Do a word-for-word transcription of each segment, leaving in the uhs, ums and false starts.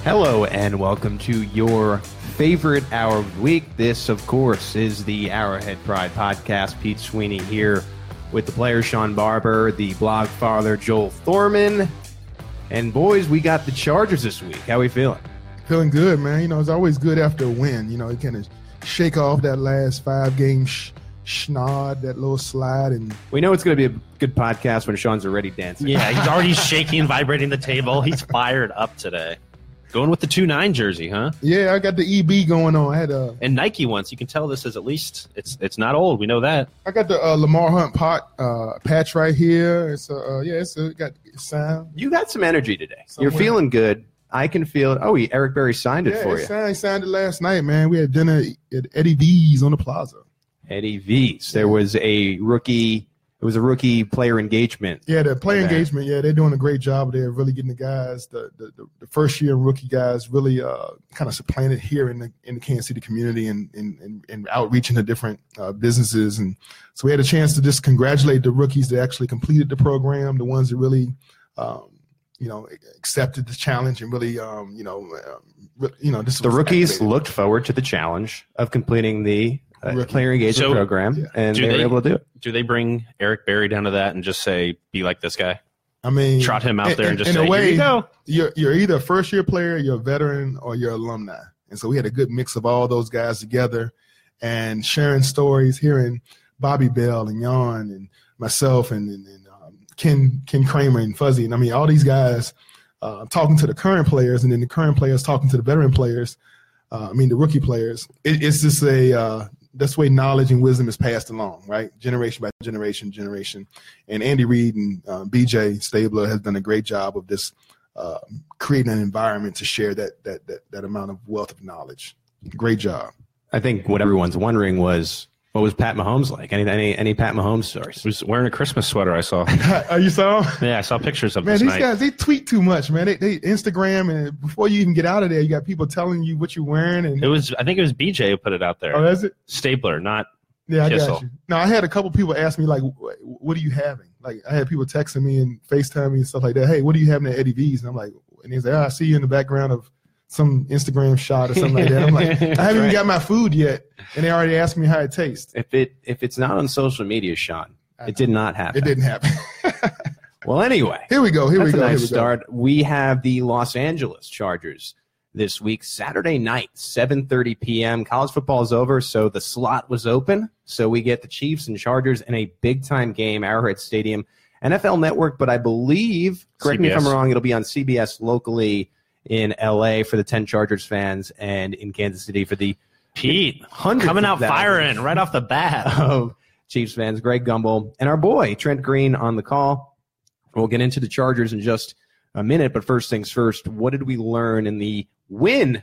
Hello and welcome to your favorite hour of the week. This, of course, is the Arrowhead Pride podcast. Pete Sweeney here with the player Sean Barber, the blog father Joel Thorman. And boys, we got the Chargers this week. How we feeling? Feeling good, man. You know, it's always good after a win. You know, you kind of shake off that last five-game sh- schnod, that little slide. And we know it's going to be a good podcast when Sean's already dancing. Yeah, he's already shaking, vibrating the table. He's fired up today. Going with the two nine jersey, huh? Yeah, I got the E B going on. I had a and Nike ones. You can tell this is at least it's it's not old. We know that. I got the uh, Lamar Hunt pot uh, patch right here. It's uh, uh yeah, it's uh, got sound. You got some energy today. Somewhere. You're feeling good. I can feel it. Oh, he, Eric Berry signed it yeah, for it you. Signed, he signed it last night, man. We had dinner at Eddie V's on the plaza. Eddie V's. There was a rookie. It was a rookie player engagement. Yeah, the player event. engagement. Yeah, they're doing a great job. They're really getting the guys, the the, the, the first year rookie guys, really uh, kind of supplanted here in the in the Kansas City community and and, and, and outreaching to different uh, businesses. And so we had a chance to just congratulate the rookies that actually completed the program, the ones that really, um, you know, accepted the challenge and really, um, you know, uh, you know, this the rookies activated. Looked forward to the challenge of completing the. Uh, player engagement so, program, yeah. and they were able to do it. Do they bring Eric Berry down to that and just say, be like this guy? I mean, trot him out in, there and just in say, a way, here you go. You're, you're either a first-year player, you're a veteran, or you're alumni. And so we had a good mix of all those guys together and sharing stories, hearing Bobby Bell and Jan and myself and, and, and um, Ken Ken Kramer and Fuzzy. And, I mean, all these guys uh, talking to the current players and then the current players talking to the veteran players, uh, I mean, the rookie players. It, it's just a uh, – that's the way knowledge and wisdom is passed along, right? Generation by generation, generation. And Andy Reid and uh, B J Stabler has done a great job of this uh, creating an environment to share that, that that that amount of wealth of knowledge. Great job. I think what everyone's wondering was, what was Pat Mahomes like? Any any any Pat Mahomes stories? He was wearing a Christmas sweater, I saw. Oh, you saw him? Yeah, I saw pictures of man, this these night. guys, they tweet too much, man. They, they Instagram, and before you even get out of there, you got people telling you what you're wearing. And it was, I think it was B J who put it out there. Oh, that's it? Stabler, not Yeah, I Kissel. got you. No, I had a couple people ask me, like, what are you having? Like, I had people texting me and FaceTime me and stuff like that. Hey, what are you having at Eddie V's? And I'm like, and he's like, oh, I see you in the background of some Instagram shot or something like that. I'm like, I haven't right. even got my food yet, and they already asked me how it tastes. If it if it's not on social media, Sean, it did not happen. It didn't happen. Well, anyway, here we go. Here that's we go. A nice here we start. Go. We have the Los Angeles Chargers this week, Saturday night, seven thirty p.m. College football is over, so the slot was open. So we get the Chiefs and Chargers in a big-time game, Arrowhead Stadium. N F L Network, but I believe, correct C B S. me if I'm wrong, it'll be on C B S locally in L A for the ten Chargers fans and in Kansas City for the Pete hundreds coming out of thousands firing right off the bat of Chiefs fans. Greg Gumbel and our boy Trent Green on the call. We'll get into the Chargers in just a minute, but first things first, what did we learn in the win,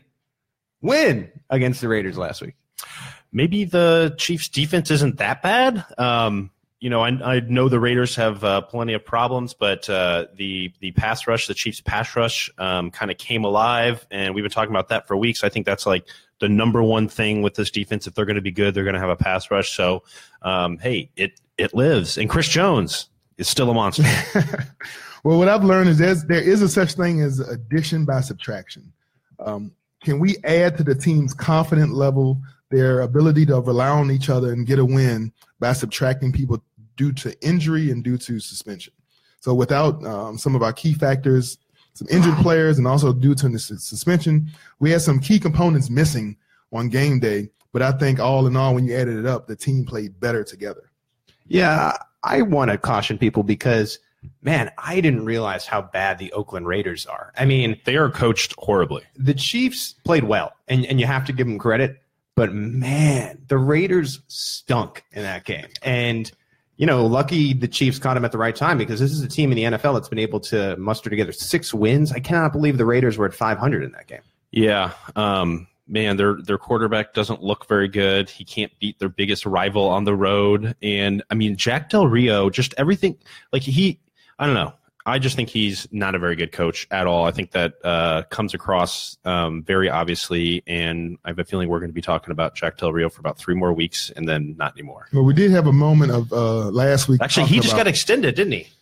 win against the Raiders last week? Maybe the Chiefs defense isn't that bad. Um, You know, I, I know the Raiders have uh, plenty of problems, but uh, the the pass rush, the Chiefs' pass rush, um, kind of came alive, and we've been talking about that for weeks. I think that's like the number one thing with this defense. If they're going to be good, they're going to have a pass rush. So, um, hey, it it lives, and Chris Jones is still a monster. Well, what I've learned is there's, there is a such thing as addition by subtraction. Um, can we add to the team's confident level, their ability to rely on each other and get a win by subtracting people due to injury and due to suspension? So without um, some of our key factors, some injured players, and also due to the suspension, we had some key components missing on game day. But I think all in all, when you added it up, the team played better together. Yeah, I want to caution people because, man, I didn't realize how bad the Oakland Raiders are. I mean, they are coached horribly. The Chiefs played well, and, and you have to give them credit. But, man, the Raiders stunk in that game. And, you know, lucky the Chiefs caught them at the right time because this is a team in the N F L that's been able to muster together six wins. I cannot believe the Raiders were at five hundred in that game. Yeah, um, man, their their quarterback doesn't look very good. He can't beat their biggest rival on the road. And, I mean, Jack Del Rio, just everything, like he, I don't know. I just think he's not a very good coach at all. I think that uh, comes across um, very obviously, and I have a feeling we're going to be talking about Jack Del Rio for about three more weeks and then not anymore. Well, we did have a moment of uh, last week. Actually, he just about, got extended, didn't he?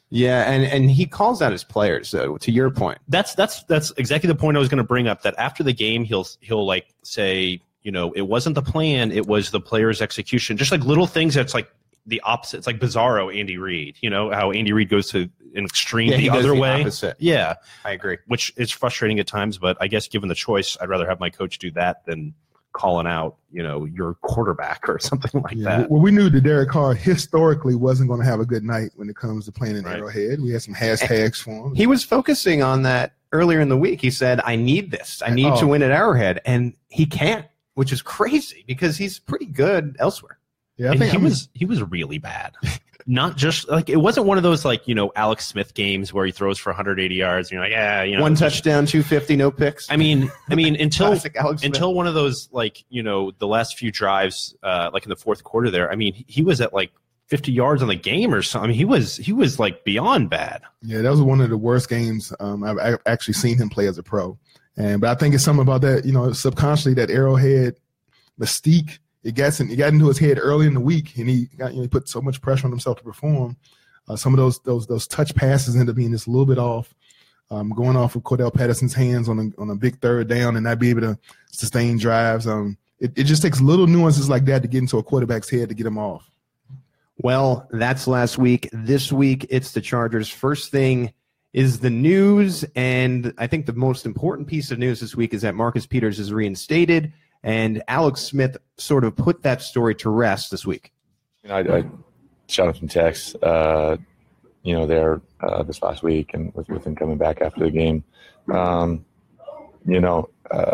Yeah, and, and he calls out his players, though, to your point. That's that's that's exactly the point I was going to bring up, that after the game he'll he'll like say, you know, it wasn't the plan, it was the player's execution. Just like little things that's like the opposite. It's like bizarro Andy Reid, you know, how Andy Reid goes to an extreme Yeah, he the goes other the way. opposite. Yeah, I agree. which is frustrating at times, but I guess given the choice, I'd rather have my coach do that than calling out, you know, your quarterback or something like Yeah, that. well, we knew that Derek Carr historically wasn't going to have a good night when it comes to playing in Right. Arrowhead. We had some hashtags for him. He was focusing on that earlier in the week. He said, I need this. I need Oh. to win at Arrowhead. And he can't, which is crazy because he's pretty good elsewhere. Yeah, I And think he I mean, was he was really bad. Not just like, it wasn't one of those like, you know, Alex Smith games where he throws for one hundred eighty yards and you're like, yeah, you know, One touchdown, two fifty, no picks. I mean, I mean, until Classic Alex Smith. until one of those, like, you know, the last few drives, uh, like in the fourth quarter there. I mean, he was at like fifty yards on the game or something. I mean, he was he was like beyond bad. yeah, that was one of the worst games um, I've a- actually seen him play as a pro. And but I think it's something about that, you know, subconsciously that Arrowhead mystique. It got in, it got into his head early in the week, and he got, you know, he put so much pressure on himself to perform. Uh, some of those those those touch passes ended up being just a little bit off, um, going off of Cordell Patterson's hands on a on a big third down, and not be able to sustain drives. Um, it, it just takes little nuances like that to get into a quarterback's head to get him off. Well, that's last week. This week, it's the Chargers. First thing is the news, and I think the most important piece of news this week is that Marcus Peters is reinstated, and Alex Smith sort of put that story to rest this week. You know, I, I shot him some texts, uh, you know, there uh, this last week, and with, with him coming back after the game. Um, you know, uh,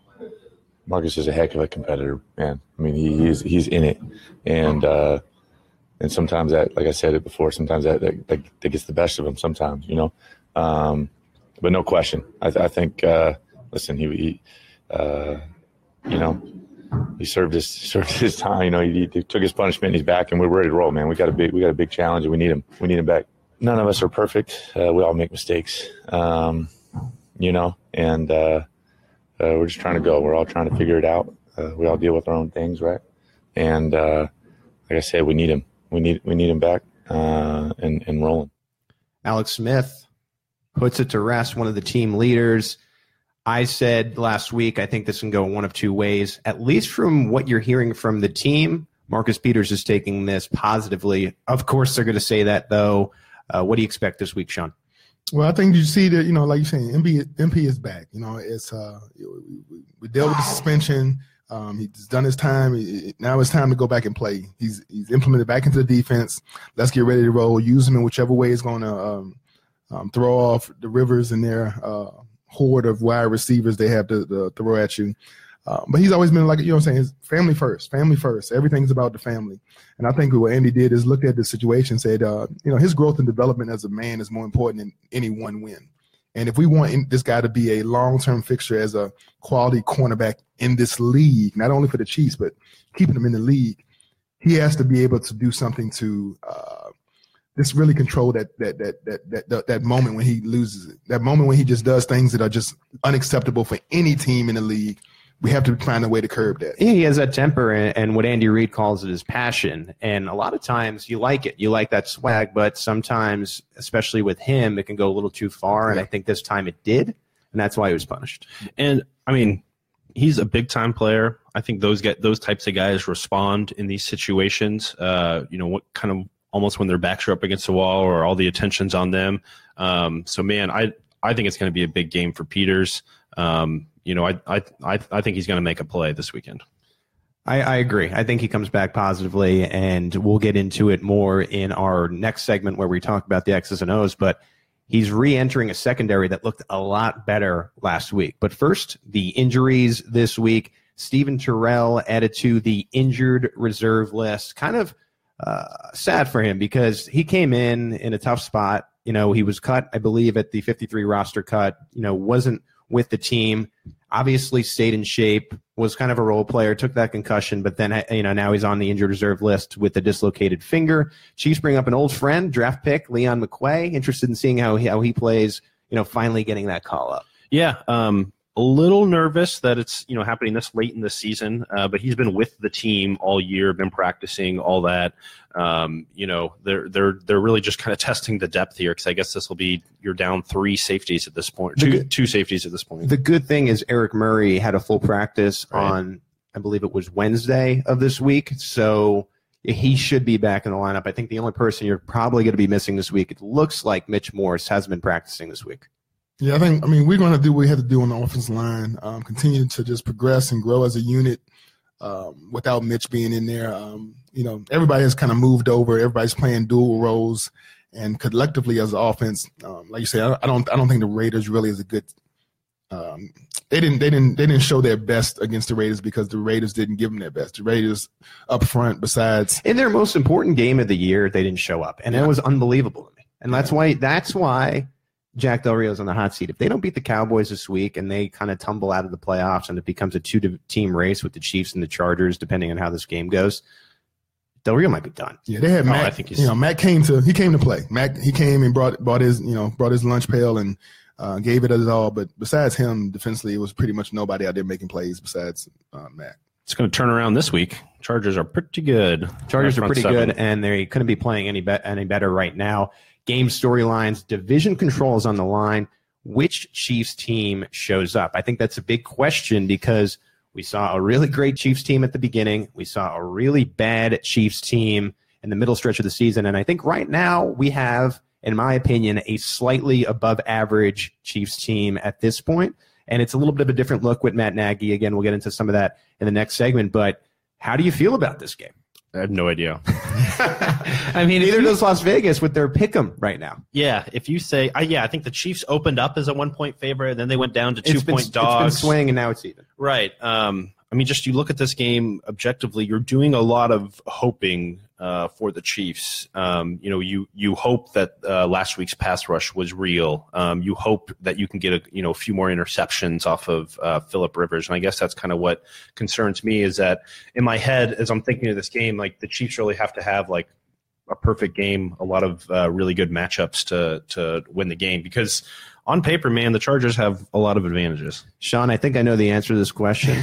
Marcus is a heck of a competitor, man. I mean, he, he's he's in it, and uh, and sometimes that, like I said it before, sometimes that that, that gets the best of him. Sometimes, you know, um, but no question, I, I think. Uh, listen, he, he uh, you know, he served his served his time. You know, he, he took his punishment. And he's back, and we're ready to roll, man. We got a big we got a big challenge, and we need him. We need him back. None of us are perfect. Uh, we all make mistakes, um, you know, and. Uh, Uh, we're just trying to go. We're all trying to figure it out. Uh, we all deal with our own things, right? And uh, like I said, we need him. We need we need him back uh, and and rolling. Alex Smith puts it to rest, one of the team leaders. I said last week, I think this can go one of two ways. At least from what you're hearing from the team, Marcus Peters is taking this positively. Of course, they're going to say that, though. Uh, what do you expect this week, Sean? Well, I think you see that, you know, like you're saying, M P, M P is back. You know, it's uh, we, we, we dealt with the suspension. Um, he's done his time. It, now it's time to go back and play. He's he's implemented back into the defense. Let's get ready to roll. Use him in whichever way is going to um, um, throw off the Rivers and their uh, horde of wide receivers they have to, to throw at you. Uh, but he's always been like, you know what I'm saying, family first, family first. Everything's about the family. And I think what Andy did is looked at the situation and said, uh, you know, his growth and development as a man is more important than any one win. And if we want this guy to be a long-term fixture as a quality cornerback in this league, not only for the Chiefs, but keeping him in the league, he has to be able to do something to uh, just really control that that, that that that that that moment when he loses it, that moment when he just does things that are just unacceptable for any team in the league. We have to find a way to curb that. Yeah, he has that temper, and, and what Andy Reid calls it is passion. And a lot of times you like it. You like that swag, but sometimes, especially with him, it can go a little too far. And Yeah. I think this time it did, and that's why he was punished. And I mean, he's a big time player. I think those get those types of guys respond in these situations. Uh, you know, what kind of almost when their backs are up against the wall or all the attention's on them. Um, so man, I I think it's going to be a big game for Peters. Um, you know, I I I, I think he's going to make a play this weekend. I, I agree. I think he comes back positively, and we'll get into it more in our next segment where we talk about the X's and O's. But he's re-entering a secondary that looked a lot better last week. But first, the injuries this week. Steven Terrell added to the injured reserve list. Kind of uh, sad for him because he came in in a tough spot. You know, he was cut, I believe, at the fifty-three roster cut. You know, wasn't with the team, obviously stayed in shape, was kind of a role player, took that concussion, but then, you know, now he's on the injured reserve list with a dislocated finger. Chiefs bring up an old friend, draft pick, Leon McQuay, interested in seeing how he, how he plays, you know, finally getting that call up. Yeah, um, a little nervous that it's, you know, happening this late in the season, uh, but he's been with the team all year, been practicing, all that. Um, you know, they're they're they're really just kind of testing the depth here, because I guess this will be you're down three safeties at this point, two good, two safeties at this point. The good thing is Eric Murray had a full practice right. on, I believe it was Wednesday of this week, so he should be back in the lineup. I think the only person you're probably going to be missing this week, it looks like Mitch Morse has been practicing this week. Yeah, I think, I mean, we're going to do what we have to do on the offensive line, um, continue to just progress and grow as a unit um, without Mitch being in there. Um, you know, everybody has kind of moved over. Everybody's playing dual roles. And collectively as an offense, um, like you say, I, I don't I don't think the Raiders really is a good um, – they didn't they didn't they didn't show their best against the Raiders because the Raiders didn't give them their best. The Raiders up front, besides in their most important game of the year, they didn't show up, and yeah. it was unbelievable to me. And that's why that's why Jack Del Rio's on the hot seat. If they don't beat the Cowboys this week and they kind of tumble out of the playoffs and it becomes a two-team race with the Chiefs and the Chargers, depending on how this game goes, Del Rio might be done. Yeah, they had Matt. Oh, I think he's, you know, Matt came to he came to play. Matt he came and brought brought his you know brought his lunch pail and uh, gave it his all. But besides him, defensively, it was pretty much nobody out there making plays besides uh, Matt. It's going to turn around this week. Chargers are pretty good. Chargers are pretty seven. good, and they couldn't be playing any be- any better right now. Game storylines, division control is on the line. Which Chiefs team shows up? I think that's a big question because we saw a really great Chiefs team at the beginning. We saw a really bad Chiefs team in the middle stretch of the season. And I think right now we have, in my opinion, a slightly above average Chiefs team at this point. And it's a little bit of a different look with Matt Nagy. Again, we'll get into some of that in the next segment. But how do you feel about this game? I have no idea. I mean, neither does Las Vegas with their pick'em right now. Yeah, if you say, uh, yeah, I think the Chiefs opened up as a one-point favorite, and then they went down to two-point dogs. It's been swinging, and now it's even. Right. Um, I mean, just you look at this game objectively, you're doing a lot of hoping uh, for the Chiefs. Um, you know, you you hope that uh, last week's pass rush was real. Um, you hope that you can get a you know a few more interceptions off of uh, Phillip Rivers, and I guess that's kind of what concerns me. Is that in my head, as I'm thinking of this game, like the Chiefs really have to have like a perfect game, a lot of uh, really good matchups to to win the game, because on paper, man, the Chargers have a lot of advantages. Sean, I think I know the answer to this question.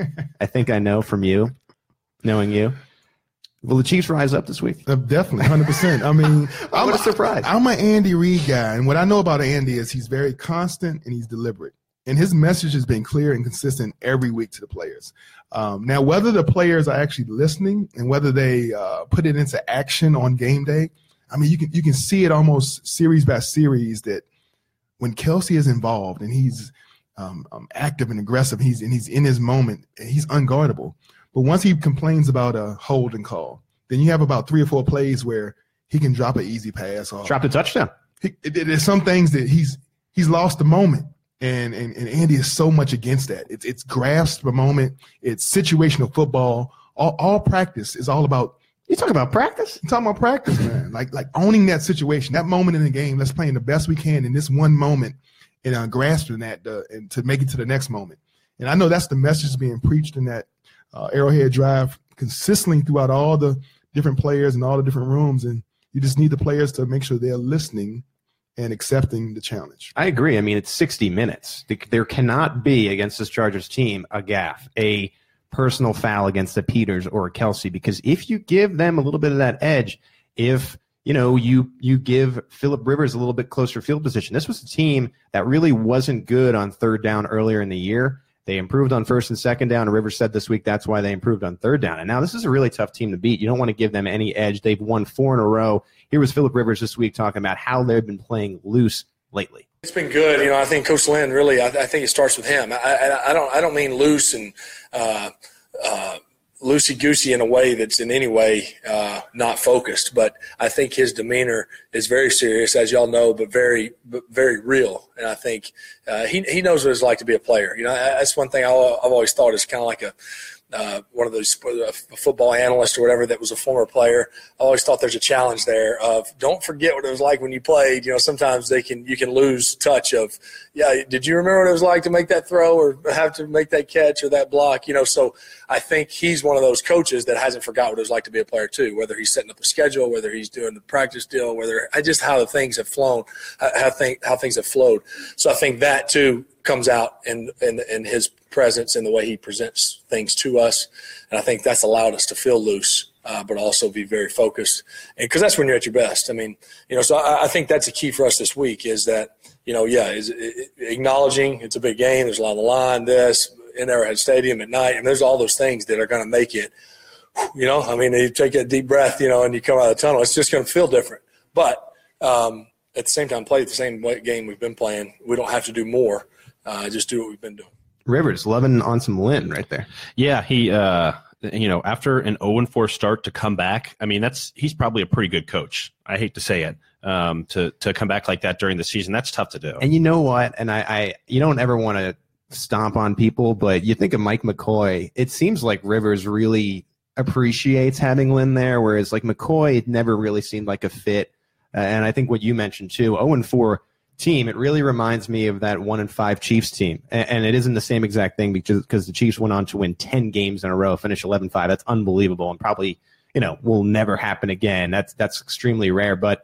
I think I know from you, knowing you. Will the Chiefs rise up this week? Uh, definitely, one hundred percent. I mean, I'm a surprise. I'm an Andy Reid guy, and what I know about Andy is he's very constant and he's deliberate. And his message has been clear and consistent every week to the players. Um, now, whether the players are actually listening and whether they uh, put it into action on game day, I mean, you can you can see it almost series by series that when Kelce is involved and he's um, um, active and aggressive, he's and he's in his moment, he's unguardable. But once he complains about a holding call, then you have about three or four plays where he can drop an easy pass. Or drop a touchdown. He, it, there's some things that he's he's lost the moment. And, and and Andy is so much against that. It's it's grasp the moment. It's situational football. All, all practice is all about. You talking about practice? I'm talking about practice, man. Like like owning that situation, that moment in the game. Let's play in the best we can in this one moment, and uh, grasping that uh, and to make it to the next moment. And I know that's the message being preached in that uh, Arrowhead Drive consistently throughout all the different players and all the different rooms. And you just need the players to make sure they're listening and accepting the challenge. I agree. I mean, it's sixty minutes. There cannot be against this Chargers team a gaffe, a personal foul against the Peters or a Kelce, because if you give them a little bit of that edge, if you know you you give Phillip Rivers a little bit closer field position, this was a team that really wasn't good on third down earlier in the year. They improved on first and second down, and Rivers said this week that's why they improved on third down. And now this is a really tough team to beat. You don't want to give them any edge. They've won four in a row. Here was Phillip Rivers this week talking about how they've been playing loose lately. It's been good. You know, I think Coach Lynn really, I, I think it starts with him. I, I, I don't I don't mean loose and uh, uh, loosey-goosey in a way that's in any way uh, not focused, but I think his demeanor is very serious, as y'all know, but very but very real. And I think uh, he he knows what it's like to be a player. You know, that's one thing I've always thought is kind of like a uh, one of those a football analyst or whatever that was a former player. I always thought there's a challenge there of don't forget what it was like when you played. You know, sometimes they can you can lose touch of, yeah, did you remember what it was like to make that throw or have to make that catch or that block? You know, so I think he's one of those coaches that hasn't forgot what it was like to be a player too, whether he's setting up a schedule, whether he's doing the practice deal, whether I just how the things have flown, how, thing, how things have flowed. So I think that too comes out in, in in his presence and the way he presents things to us, and I think that's allowed us to feel loose, uh, but also be very focused, and because that's when you're at your best. I mean, you know, so I, I think that's a key for us this week is that, you know, yeah, is it, acknowledging it's a big game. There's a lot on the line. This in Arrowhead Stadium at night, and there's all those things that are going to make it. You know, I mean, you take a deep breath, you know, and you come out of the tunnel. It's just going to feel different, but um, at the same time, play the same game we've been playing. We don't have to do more. Uh, just do what we've been doing. Rivers, loving on some Lynn right there. Yeah, he, uh, you know, after an oh and four start to come back, I mean, that's he's probably a pretty good coach. I hate to say it, um, to to come back like that during the season, that's tough to do. And you know what? And I, I you don't ever want to stomp on people, but you think of Mike McCoy. It seems like Rivers really appreciates having Lynn there, whereas like McCoy, it never really seemed like a fit. Uh, and I think what you mentioned too, oh and four team, it really reminds me of that one and five Chiefs team. And, and it isn't the same exact thing because because the Chiefs went on to win ten games in a row, finish eleven five. That's unbelievable and probably, you know, will never happen again. That's that's extremely rare. But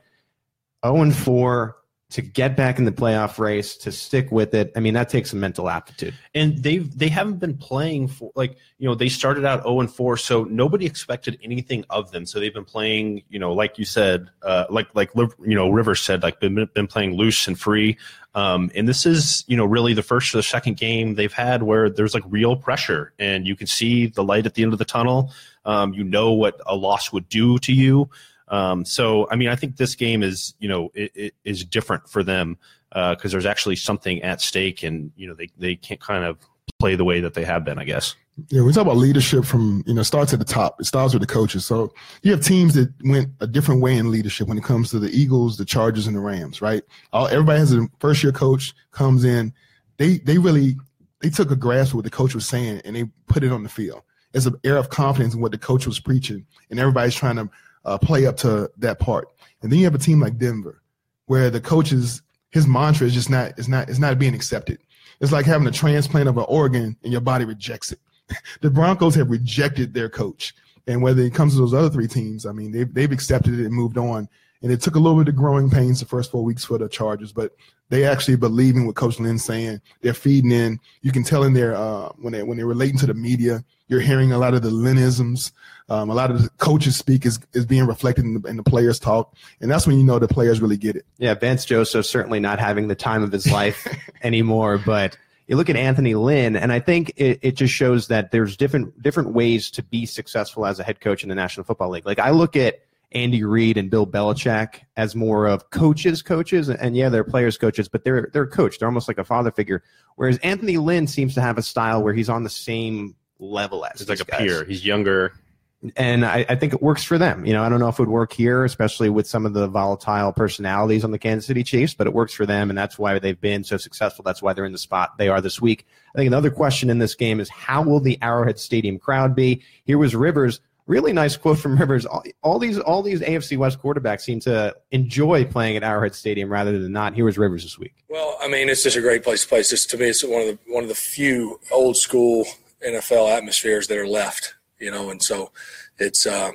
oh and four to get back in the playoff race, to stick with it, I mean, that takes some mental aptitude. And they've they haven't been playing for, like, you know, they started out oh and four, so nobody expected anything of them. So they've been playing, you know, like you said, uh, like like you know, Rivers said, like been been playing loose and free. Um, and this is, you know, really the first or the second game they've had where there's like real pressure, and you can see the light at the end of the tunnel. Um, you know what a loss would do to you. Um, so, I mean, I think this game is, you know, it, it is different for them because uh, there's actually something at stake, and, you know, they, they can't kind of play the way that they have been, I guess. Yeah, we talk about leadership from, you know, starts at the top. It starts with the coaches. So you have teams that went a different way in leadership when it comes to the Eagles, the Chargers, and the Rams, right? All, everybody has a first-year coach, comes in. They they really – they took a grasp of what the coach was saying, and they put it on the field. There's an air of confidence in what the coach was preaching, and everybody's trying to – Uh, play up to that part. And then you have a team like Denver where the coach's his mantra is just not is not is not being accepted. It's like having a transplant of an organ and your body rejects it. The Broncos have rejected their coach. And whether it comes to those other three teams, I mean, they've they've accepted it and moved on. And it took a little bit of growing pains the first four weeks for the Chargers, but they actually believe in what Coach Lynn's saying. They're feeding in. You can tell in their uh, when they when they're relating to the media, you're hearing a lot of the Lynnisms. Um, a lot of the coaches speak is, is being reflected in the, in the players' talk, and that's when you know the players really get it. Yeah, Vance Joseph certainly not having the time of his life anymore, but you look at Anthony Lynn, and I think it, it just shows that there's different different ways to be successful as a head coach in the National Football League. Like, I look at Andy Reid and Bill Belichick as more of coaches, coaches, and yeah, they're players, coaches, but they're they're a coach. They're almost like a father figure. Whereas Anthony Lynn seems to have a style where he's on the same level as He's these like a guys. peer. He's younger. And I, I think it works for them. You know, I don't know if it would work here, especially with some of the volatile personalities on the Kansas City Chiefs, but it works for them, and that's why they've been so successful. That's why they're in the spot they are this week. I think another question in this game is, how will the Arrowhead Stadium crowd be? Here was Rivers. Really nice quote from Rivers. All, all these all these A F C West quarterbacks seem to enjoy playing at Arrowhead Stadium rather than not. Here was Rivers this week. Well, I mean, it's just a great place to play. It's just, to me, it's one of the one of the few old school N F L atmospheres that are left. You know, and so it's uh,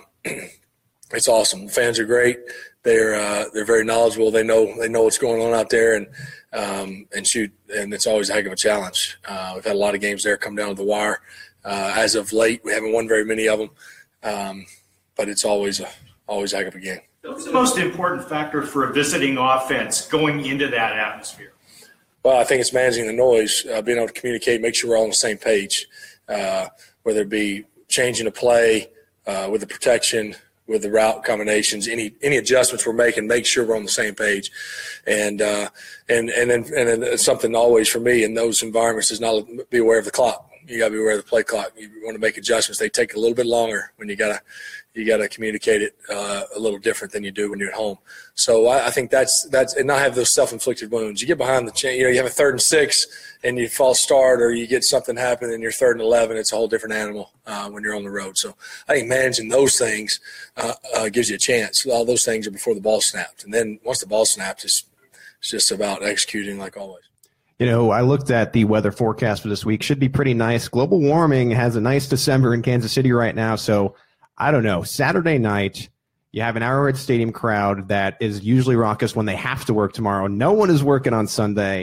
it's awesome. The fans are great. They're uh, they're very knowledgeable. They know they know what's going on out there, and um, and shoot, and it's always a heck of a challenge. Uh, we've had a lot of games there come down to the wire. Uh, as of late, we haven't won very many of them, um, but it's always a always a heck of a game. What's the most important factor for a visiting offense going into that atmosphere? Well, I think it's managing the noise, uh, being able to communicate, make sure we're all on the same page, uh, whether it be changing a play, uh, with the protection, with the route combinations, any any adjustments we're making, make sure we're on the same page. And uh, and and then and then it's something always for me in those environments is not be aware of the clock. You got to be aware of the play clock. You want to make adjustments. They take a little bit longer when you got to you got to communicate it uh, a little different than you do when you're at home. So I, I think that's that's and not have those self-inflicted wounds. You get behind the chain, you know, you have a third and six, and you false start, or you get something happen, and you're third and eleven. It's a whole different animal uh, when you're on the road. So I think managing those things uh, uh, gives you a chance. All those things are before the ball snapped, and then once the ball snaps, it's it's just about executing like always. You know, I looked at the weather forecast for this week. Should be pretty nice. Global warming has a nice December in Kansas City right now. So I don't know. Saturday night, you have an Arrowhead Stadium crowd that is usually raucous when they have to work tomorrow. No one is working on Sunday.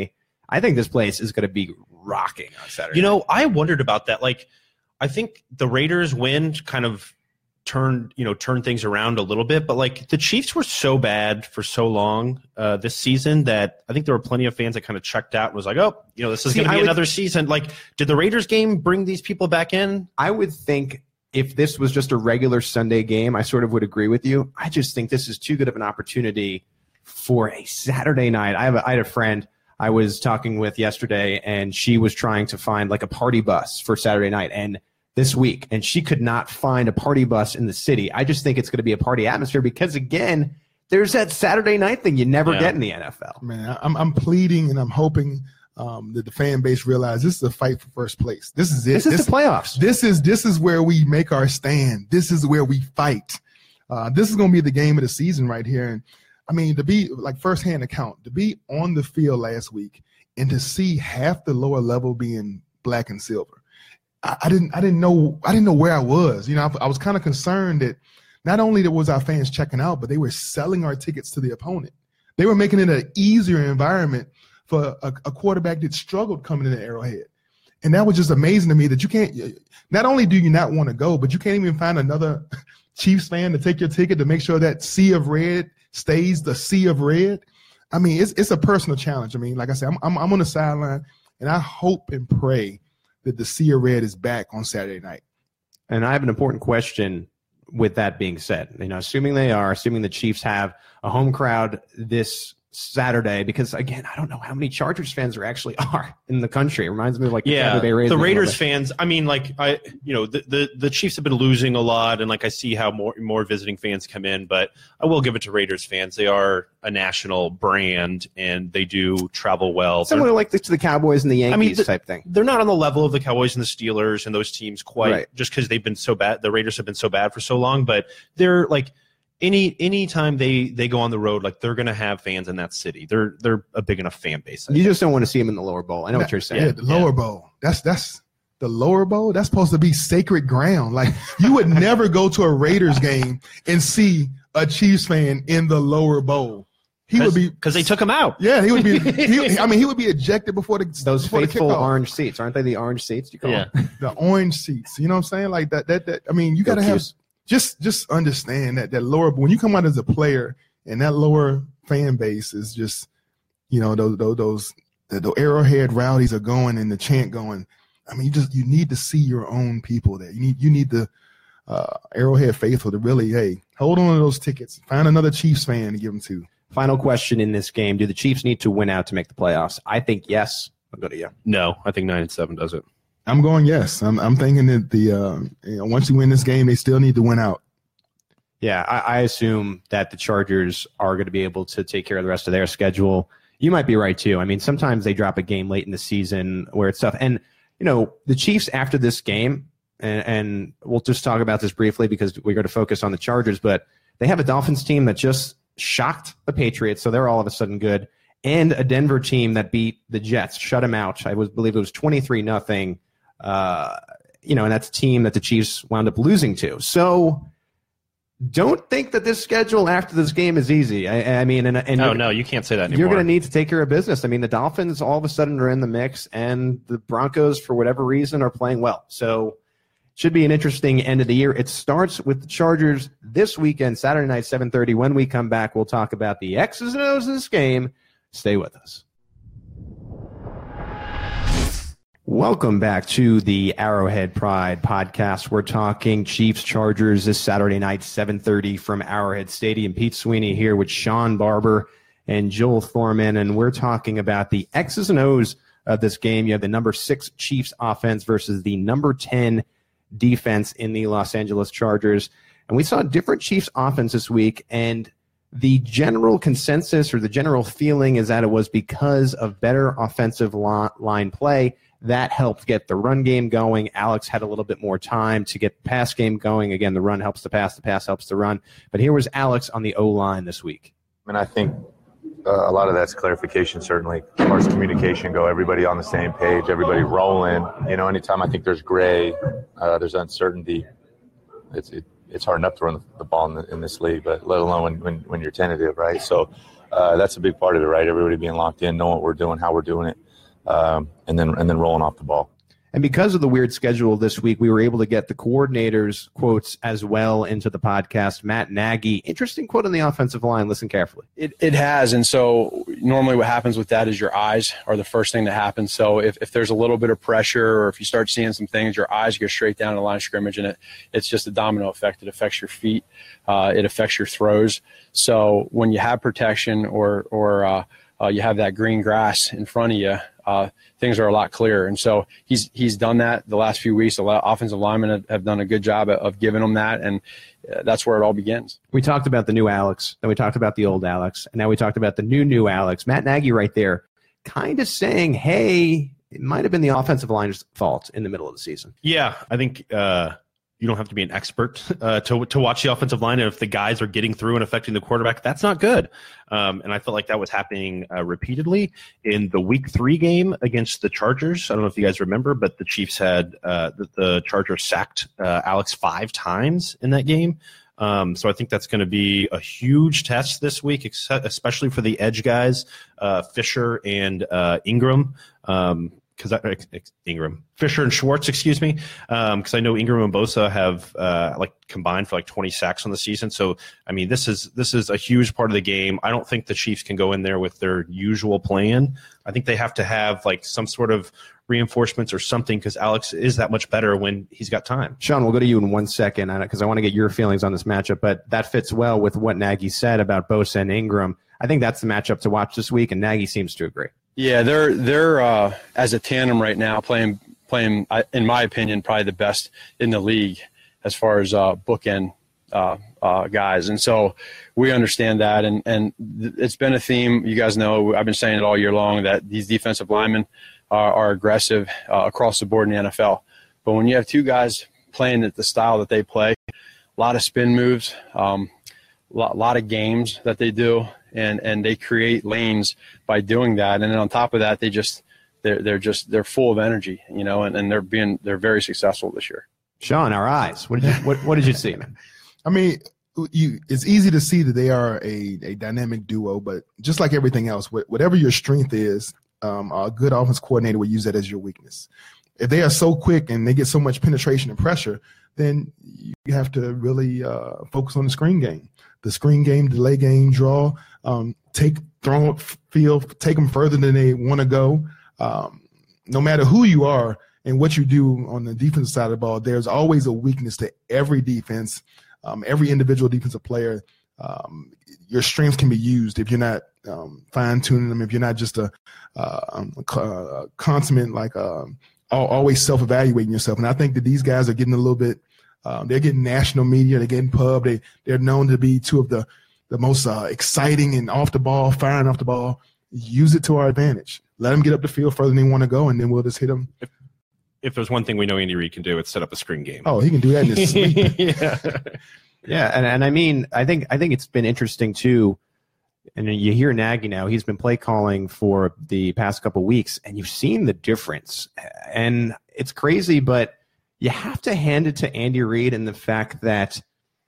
I think this place is going to be rocking on Saturday. You know, I wondered about that. Like, I think the Raiders win kind of turned, you know, turned things around a little bit, but like the Chiefs were so bad for so long uh, this season that I think there were plenty of fans that kind of checked out and was like, oh, you know, this is going to be would, another season. Like, did the Raiders game bring these people back in? I would think if this was just a regular Sunday game, I sort of would agree with you. I just think this is too good of an opportunity for a Saturday night. I have a, I had a friend I was talking with yesterday, and she was trying to find like a party bus for Saturday night and this week, and she could not find a party bus in the city. I just think it's going to be a party atmosphere because, again, there's that Saturday night thing you never yeah. get in the N F L. Man, I'm I'm pleading and I'm hoping um, that the fan base realize this is a fight for first place. This is it. This is this, the playoffs. This is this is where we make our stand. This is where we fight. Uh, this is going to be the game of the season right here. And I mean, to be like firsthand account, to be on the field last week and to see half the lower level being black and silver. I, I didn't I didn't know I didn't know where I was. You know, I, I was kind of concerned that not only that was our fans checking out, but they were selling our tickets to the opponent. They were making it an easier environment for a, a quarterback that struggled coming into Arrowhead. And that was just amazing to me that you can't – not only do you not want to go, but you can't even find another Chiefs fan to take your ticket to make sure that sea of red stays the sea of red. I mean, it's it's a personal challenge. I mean, like I said, I'm I'm, I'm on the sideline, and I hope and pray that the sea of red is back on Saturday night. And I have an important question with that being said. You know, assuming they are, assuming the Chiefs have a home crowd this Saturday, because again, I don't know how many Chargers fans there actually are in the country. It reminds me of like the yeah, Bay Raiders the Raiders fans. I mean, like I, you know, the, the the Chiefs have been losing a lot, and like I see how more more visiting fans come in, but I will give it to Raiders fans. They are a national brand, and they do travel well. Similar They're, like this to the Cowboys and the Yankees I mean, the, type thing. They're not on the level of the Cowboys and the Steelers and those teams quite, right. just because they've been so bad. The Raiders have been so bad for so long, but they're like. Any any time they, they go on the road, like they're gonna have fans in that city. They're they're a big enough fan base. You just don't want to see them in the lower bowl. I know that, what you're saying. Yeah, the lower yeah. bowl. That's that's the lower bowl. That's supposed to be sacred ground. Like you would never go to a Raiders game and see a Chiefs fan in the lower bowl. He would be because they took him out. Yeah, he would be. He, I mean, he would be ejected before the those before faithful the orange seats, aren't they? The orange seats. You call yeah, them? The orange seats. You know what I'm saying? Like that. That. that I mean, you got to have. Just just understand that that lower when you come out as a player and that lower fan base is just, you know, those those, those the, the Arrowhead rowdies are going and the chant going. I mean, you just you need to see your own people there. You need you need the uh, Arrowhead faithful to really hey hold on to those tickets. Find another Chiefs fan to give them to. Final question in this game: do the Chiefs need to win out to make the playoffs? I think yes. I'll go to you. No, I think nine and seven does it. I'm going yes. I'm I'm thinking that the uh, you know, once you win this game, they still need to win out. Yeah, I, I assume that the Chargers are going to be able to take care of the rest of their schedule. You might be right too. I mean, sometimes they drop a game late in the season where it's tough. And you know, the Chiefs after this game, and, and we'll just talk about this briefly because we're going to focus on the Chargers. But they have a Dolphins team that just shocked the Patriots, so they're all of a sudden good. And a Denver team that beat the Jets, shut them out. I was believe it was twenty-three nothing. Uh, you know, and that's a team that the Chiefs wound up losing to. So don't think that this schedule after this game is easy. I, I mean, and, and oh, no, you can't say that anymore. You're going to need to take care of business. I mean, the Dolphins all of a sudden are in the mix, and the Broncos, for whatever reason, are playing well. So should be an interesting end of the year. It starts with the Chargers this weekend, Saturday night, seven thirty. When we come back, we'll talk about the X's and O's of this game. Stay with us. Welcome back to the Arrowhead Pride podcast. We're talking Chiefs Chargers this Saturday night, seven thirty from Arrowhead Stadium. Pete Sweeney here with Sean Barber and Joel Thorman, and we're talking about the X's and O's of this game. You have the number six Chiefs offense versus the number ten defense in the Los Angeles Chargers. And we saw different Chiefs offense this week, and the general consensus or the general feeling is that it was because of better offensive line play that helped get the run game going. Alex had a little bit more time to get the pass game going. Again, the run helps the pass, the pass helps the run. But here was Alex on the O-line this week. And I think uh, a lot of that's clarification, certainly, as far as communication go, everybody on the same page, everybody rolling. You know, anytime I think there's gray, uh, there's uncertainty, it's it, it's hard enough to run the ball in, the, in this league, but let alone when, when, when you're tentative, right? So uh, that's a big part of it, right? Everybody being locked in, knowing what we're doing, how we're doing it. um, and then and then rolling off the ball. And because of the weird schedule this week, we were able to get the coordinators' quotes as well into the podcast. Matt Nagy, interesting quote on the offensive line. Listen carefully. It it has. And so normally what happens with that is your eyes are the first thing that happens. So if, if there's a little bit of pressure or if you start seeing some things, your eyes go straight down the line of scrimmage, and it it's just a domino effect. It affects your feet. Uh, it affects your throws. So when you have protection or, or uh, uh, you have that green grass in front of you, uh, things are a lot clearer. And so he's he's done that the last few weeks. A lot of offensive linemen have, have done a good job of giving them that, and uh, that's where it all begins. We talked about the new Alex, then we talked about the old Alex, and now we talked about the new, new Alex. Matt Nagy right there kind of saying, hey, it might have been the offensive line's fault in the middle of the season. Yeah, I think uh, you don't have to be an expert uh, to to watch the offensive line, and if the guys are getting through and affecting the quarterback, that's not good. Um, and I felt like that was happening uh, repeatedly in the week three game against the Chargers. I don't know if you guys remember, but the Chiefs had uh, the, the Chargers sacked uh, Alex five times in that game. Um, so I think that's going to be a huge test this week, especially for the edge guys, uh, Fisher and uh, Ingram. Um, Because Ingram, Fisher and Schwartz, excuse me, because um, I know Ingram and Bosa have uh, like combined for like twenty sacks on the season. So I mean, this is this is a huge part of the game. I don't think the Chiefs can go in there with their usual plan. I think they have to have like some sort of reinforcements or something, because Alex is that much better when he's got time. Sean, we'll go to you in one second because I want to get your feelings on this matchup. But that fits well with what Nagy said about Bosa and Ingram. I think that's the matchup to watch this week, and Nagy seems to agree. Yeah, they're they're uh, as a tandem right now playing playing in my opinion probably the best in the league as far as uh, bookend uh, uh, guys, and so we understand that, and and it's been a theme. You guys know I've been saying it all year long that these defensive linemen are, are aggressive uh, across the board in the N F L, but when you have two guys playing at the style that they play, a lot of spin moves, um, a lot, lot of games that they do. And and they create lanes by doing that, and then on top of that, they just they're they're just they're full of energy, you know, and, and they're being they're very successful this year. Sean, our eyes. What did you what, what did you see, man? I mean, you it's easy to see that they are a, a dynamic duo, but just like everything else, whatever your strength is, um, a good offense coordinator will use that as your weakness. If they are so quick and they get so much penetration and pressure, then you have to really uh, focus on the screen game. The screen game, delay game, draw, um, take, throw, field, take them further than they want to go. Um, no matter who you are and what you do on the defensive side of the ball, there's always a weakness to every defense, um, every individual defensive player. Um, your strengths can be used if you're not um, fine-tuning them, if you're not just a, uh, a consummate, like uh, always self-evaluating yourself. And I think that these guys are getting a little bit Um, they're getting national media. They're getting pub. They, they're known to be two of the, the most uh, exciting and off the ball, firing off the ball. Use it to our advantage. Let them get up the field further than they want to go, and then we'll just hit them. If, if there's one thing we know Andy Reid can do, it's set up a screen game. Oh, he can do that in his sleep. yeah, yeah, and and I mean, I think I think it's been interesting too. And you hear Nagy now; he's been play calling for the past couple of weeks, and you've seen the difference. And it's crazy, but you have to hand it to Andy Reid in the fact that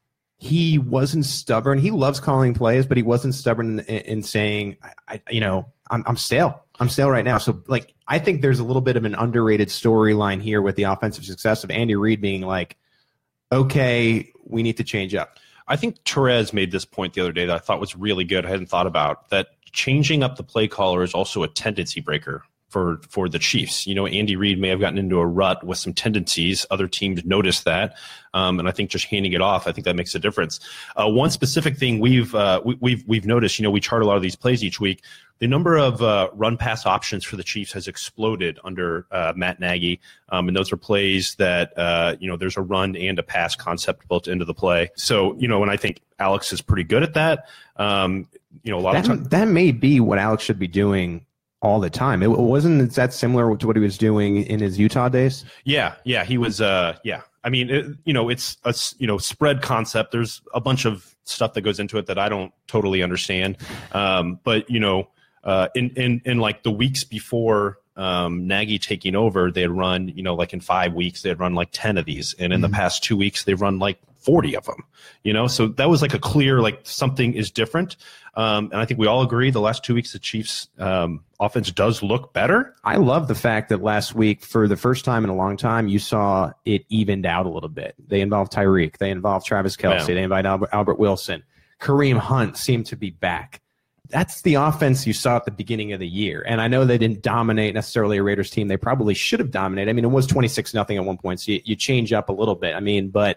he wasn't stubborn. He loves calling plays, but he wasn't stubborn in, in saying, I, I, you know, I'm, I'm stale. I'm stale right now. So, like, I think there's a little bit of an underrated storyline here with the offensive success of Andy Reid being like, okay, we need to change up. I think Therese made this point the other day that I thought was really good. I hadn't thought about that. Changing up the play caller is also a tendency breaker for for the Chiefs. You know, Andy Reid may have gotten into a rut with some tendencies. Other teams notice that. Um, and I think just handing it off, I think that makes a difference. Uh, one specific thing we've, uh, we, we've, we've noticed, you know, we chart a lot of these plays each week. The number of uh, run pass options for the Chiefs has exploded under uh, Matt Nagy. Um, and those are plays that, uh, you know, there's a run and a pass concept built into the play. So, you know, and I think Alex is pretty good at that. Um, you know, a lot that, of times. That may be what Alex should be doing all the time. It wasn't that similar to what he was doing in his Utah days. Yeah, yeah, he was. Uh, yeah, I mean, it, you know, it's a you know spread concept. There's a bunch of stuff that goes into it that I don't totally understand. Um, but you know, uh, in in in like the weeks before um, Nagy taking over, they had run, you know, like in five weeks they had run like ten of these, and in mm-hmm. the past two weeks they've run like forty of them, you know? So that was like a clear, like something is different. Um, and I think we all agree the last two weeks, the Chiefs um, offense does look better. I love the fact that last week, for the first time in a long time, you saw it evened out a little bit. They involved Tyreek. They involved Travis Kelce. Yeah. They invited Albert, Albert Wilson. Kareem Hunt seemed to be back. That's the offense you saw at the beginning of the year. And I know they didn't dominate necessarily a Raiders team. They probably should have dominated. I mean, it was twenty-six nothing at one point, so you, you change up a little bit. I mean, but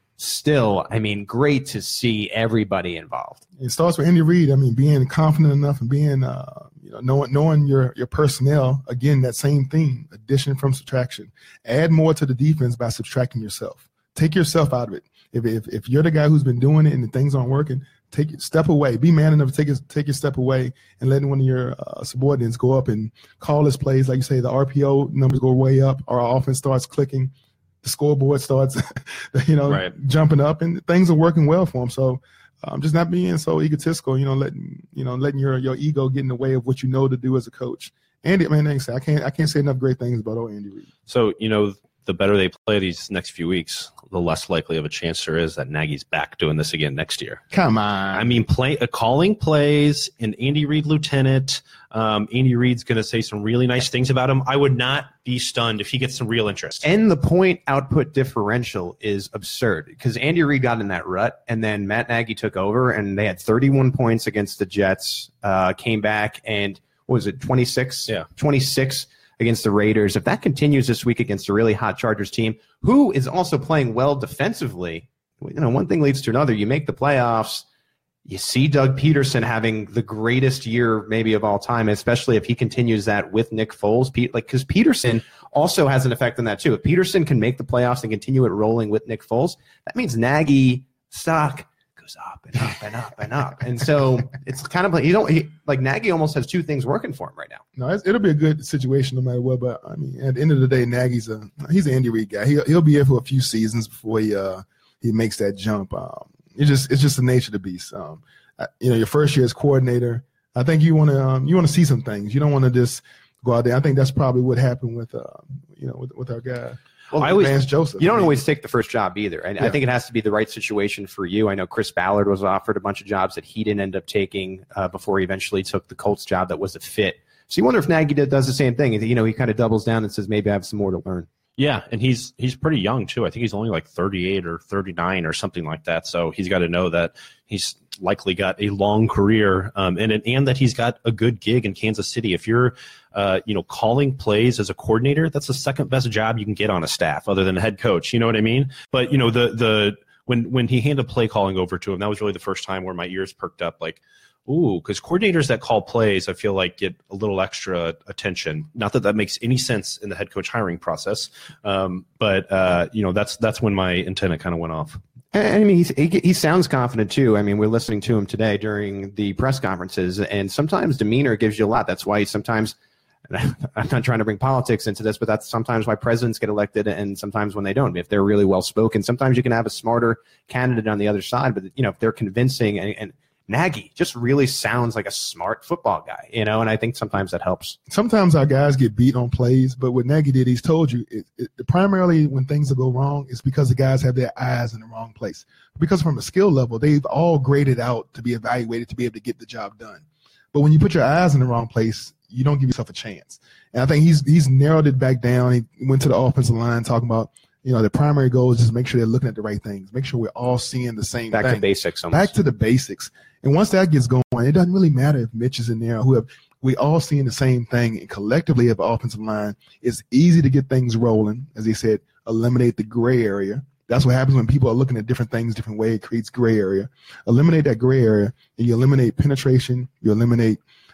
still, I mean, great to see everybody involved. It starts with Andy Reid. I mean, being confident enough and being, uh, you know, knowing, knowing your, your personnel. Again, that same theme, addition from subtraction. Add more to the defense by subtracting yourself. Take yourself out of it. If if, if you're the guy who's been doing it and the things aren't working, take it, step away. Be man enough to take a, take your step away and letting one of your uh, subordinates go up and call his plays. Like you say, the R P O numbers go way up. Our offense starts clicking. The scoreboard starts, you know, right. jumping up, and things are working well for him. So um, just not being so egotistical, you know, letting you know letting your your ego get in the way of what you know to do as a coach. Andy, man, I can't I can't say enough great things about old Andy Reid. So you know, the better they play these next few weeks, the less likely of a chance there is that Nagy's back doing this again next year. Come on. I mean, play, uh, calling plays, and Andy Reid lieutenant. Um, Andy Reid's going to say some really nice things about him. I would not be stunned if he gets some real interest. And the point output differential is absurd because Andy Reid got in that rut, and then Matt Nagy took over, and they had thirty-one points against the Jets, uh, came back, and what was it, twenty-six? Yeah. twenty-six against the Raiders. If that continues this week against a really hot Chargers team, who is also playing well defensively, you know, one thing leads to another. You make the playoffs. You see Doug Peterson having the greatest year maybe of all time, especially if he continues that with Nick Foles. Pete, like, because Peterson also has an effect on that too. If Peterson can make the playoffs and continue it rolling with Nick Foles, that means Nagy stock goes up and up and up and up. And so it's kind of like you don't he, like Nagy almost has two things working for him right now. No, it's, it'll be a good situation no matter what. But I mean, at the end of the day, Nagy's a he's an Andy Reid guy. He'll he'll be here for a few seasons before he uh he makes that jump. Um, It's just it's just the nature of the beast. Um, you know, your first year as coordinator, I think you want to um, you want to see some things. You don't want to just go out there. I think that's probably what happened with uh, you know with, with our guy. Well, I always, Vance Joseph. You don't I mean, always take the first job either. And yeah. I think it has to be the right situation for you. I know Chris Ballard was offered a bunch of jobs that he didn't end up taking uh, before he eventually took the Colts job that was a fit. So you wonder if Nagy does the same thing. You know, he kind of doubles down and says, maybe I have some more to learn. Yeah, and he's he's pretty young too. I think he's only like thirty-eight or thirty-nine or something like that. So he's got to know that he's likely got a long career, um, and and that he's got a good gig in Kansas City. If you're, uh, you know, calling plays as a coordinator, that's the second best job you can get on a staff, other than a head coach. You know what I mean? But you know, the the when when he handed play calling over to him, that was really the first time where my ears perked up. Like, ooh, because coordinators that call plays, I feel like get a little extra attention. Not that that makes any sense in the head coach hiring process, um, but uh, you know, that's that's when my antenna kind of went off. I mean, he's, he he sounds confident too. I mean, we're listening to him today during the press conferences, and sometimes demeanor gives you a lot. That's why sometimes, and I'm not trying to bring politics into this, but that's sometimes why presidents get elected, and sometimes when they don't. If they're really well spoken, sometimes you can have a smarter candidate on the other side. But you know, if they're convincing and, and Nagy just really sounds like a smart football guy, you know, and I think sometimes that helps. Sometimes our guys get beat on plays, but what Nagy did, he's told you, it, it, primarily when things go wrong, it's because the guys have their eyes in the wrong place. Because from a skill level, they've all graded out to be evaluated to be able to get the job done. But when you put your eyes in the wrong place, you don't give yourself a chance. And I think he's he's narrowed it back down. He went to the offensive line talking about, you know, the primary goal is just make sure they're looking at the right things, make sure we're all seeing the same Back thing. to basics. Almost. Back to the basics. And once that gets going, it doesn't really matter if Mitch is in there or whoever. We all seeing the same thing. And collectively, as an offensive line, it's easy to get things rolling. As he said, eliminate the gray area. That's what happens when people are looking at different things different way. It creates gray area. Eliminate that gray area, and you eliminate penetration. You eliminate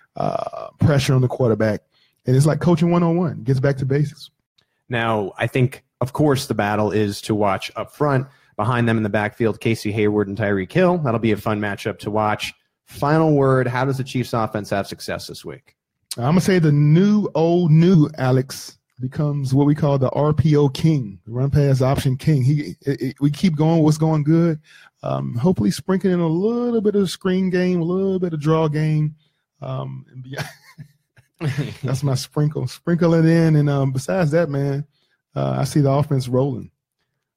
uh, pressure on the quarterback. And it's like coaching one-on-one. It gets back to basics. Now, I think, of course, the battle is to watch up front. Behind them in the backfield, Casey Hayward and Tyreek Hill. That'll be a fun matchup to watch. Final word, how does the Chiefs offense have success this week? I'm going to say the new, old, new Alex becomes what we call the R P O king, the run pass option king. He, it, it, we keep going what's going good. Um, hopefully sprinkling in a little bit of screen game, a little bit of draw game. Um, and beyond. That's my sprinkle. Sprinkle it in. And um, besides that, man, uh, I see the offense rolling.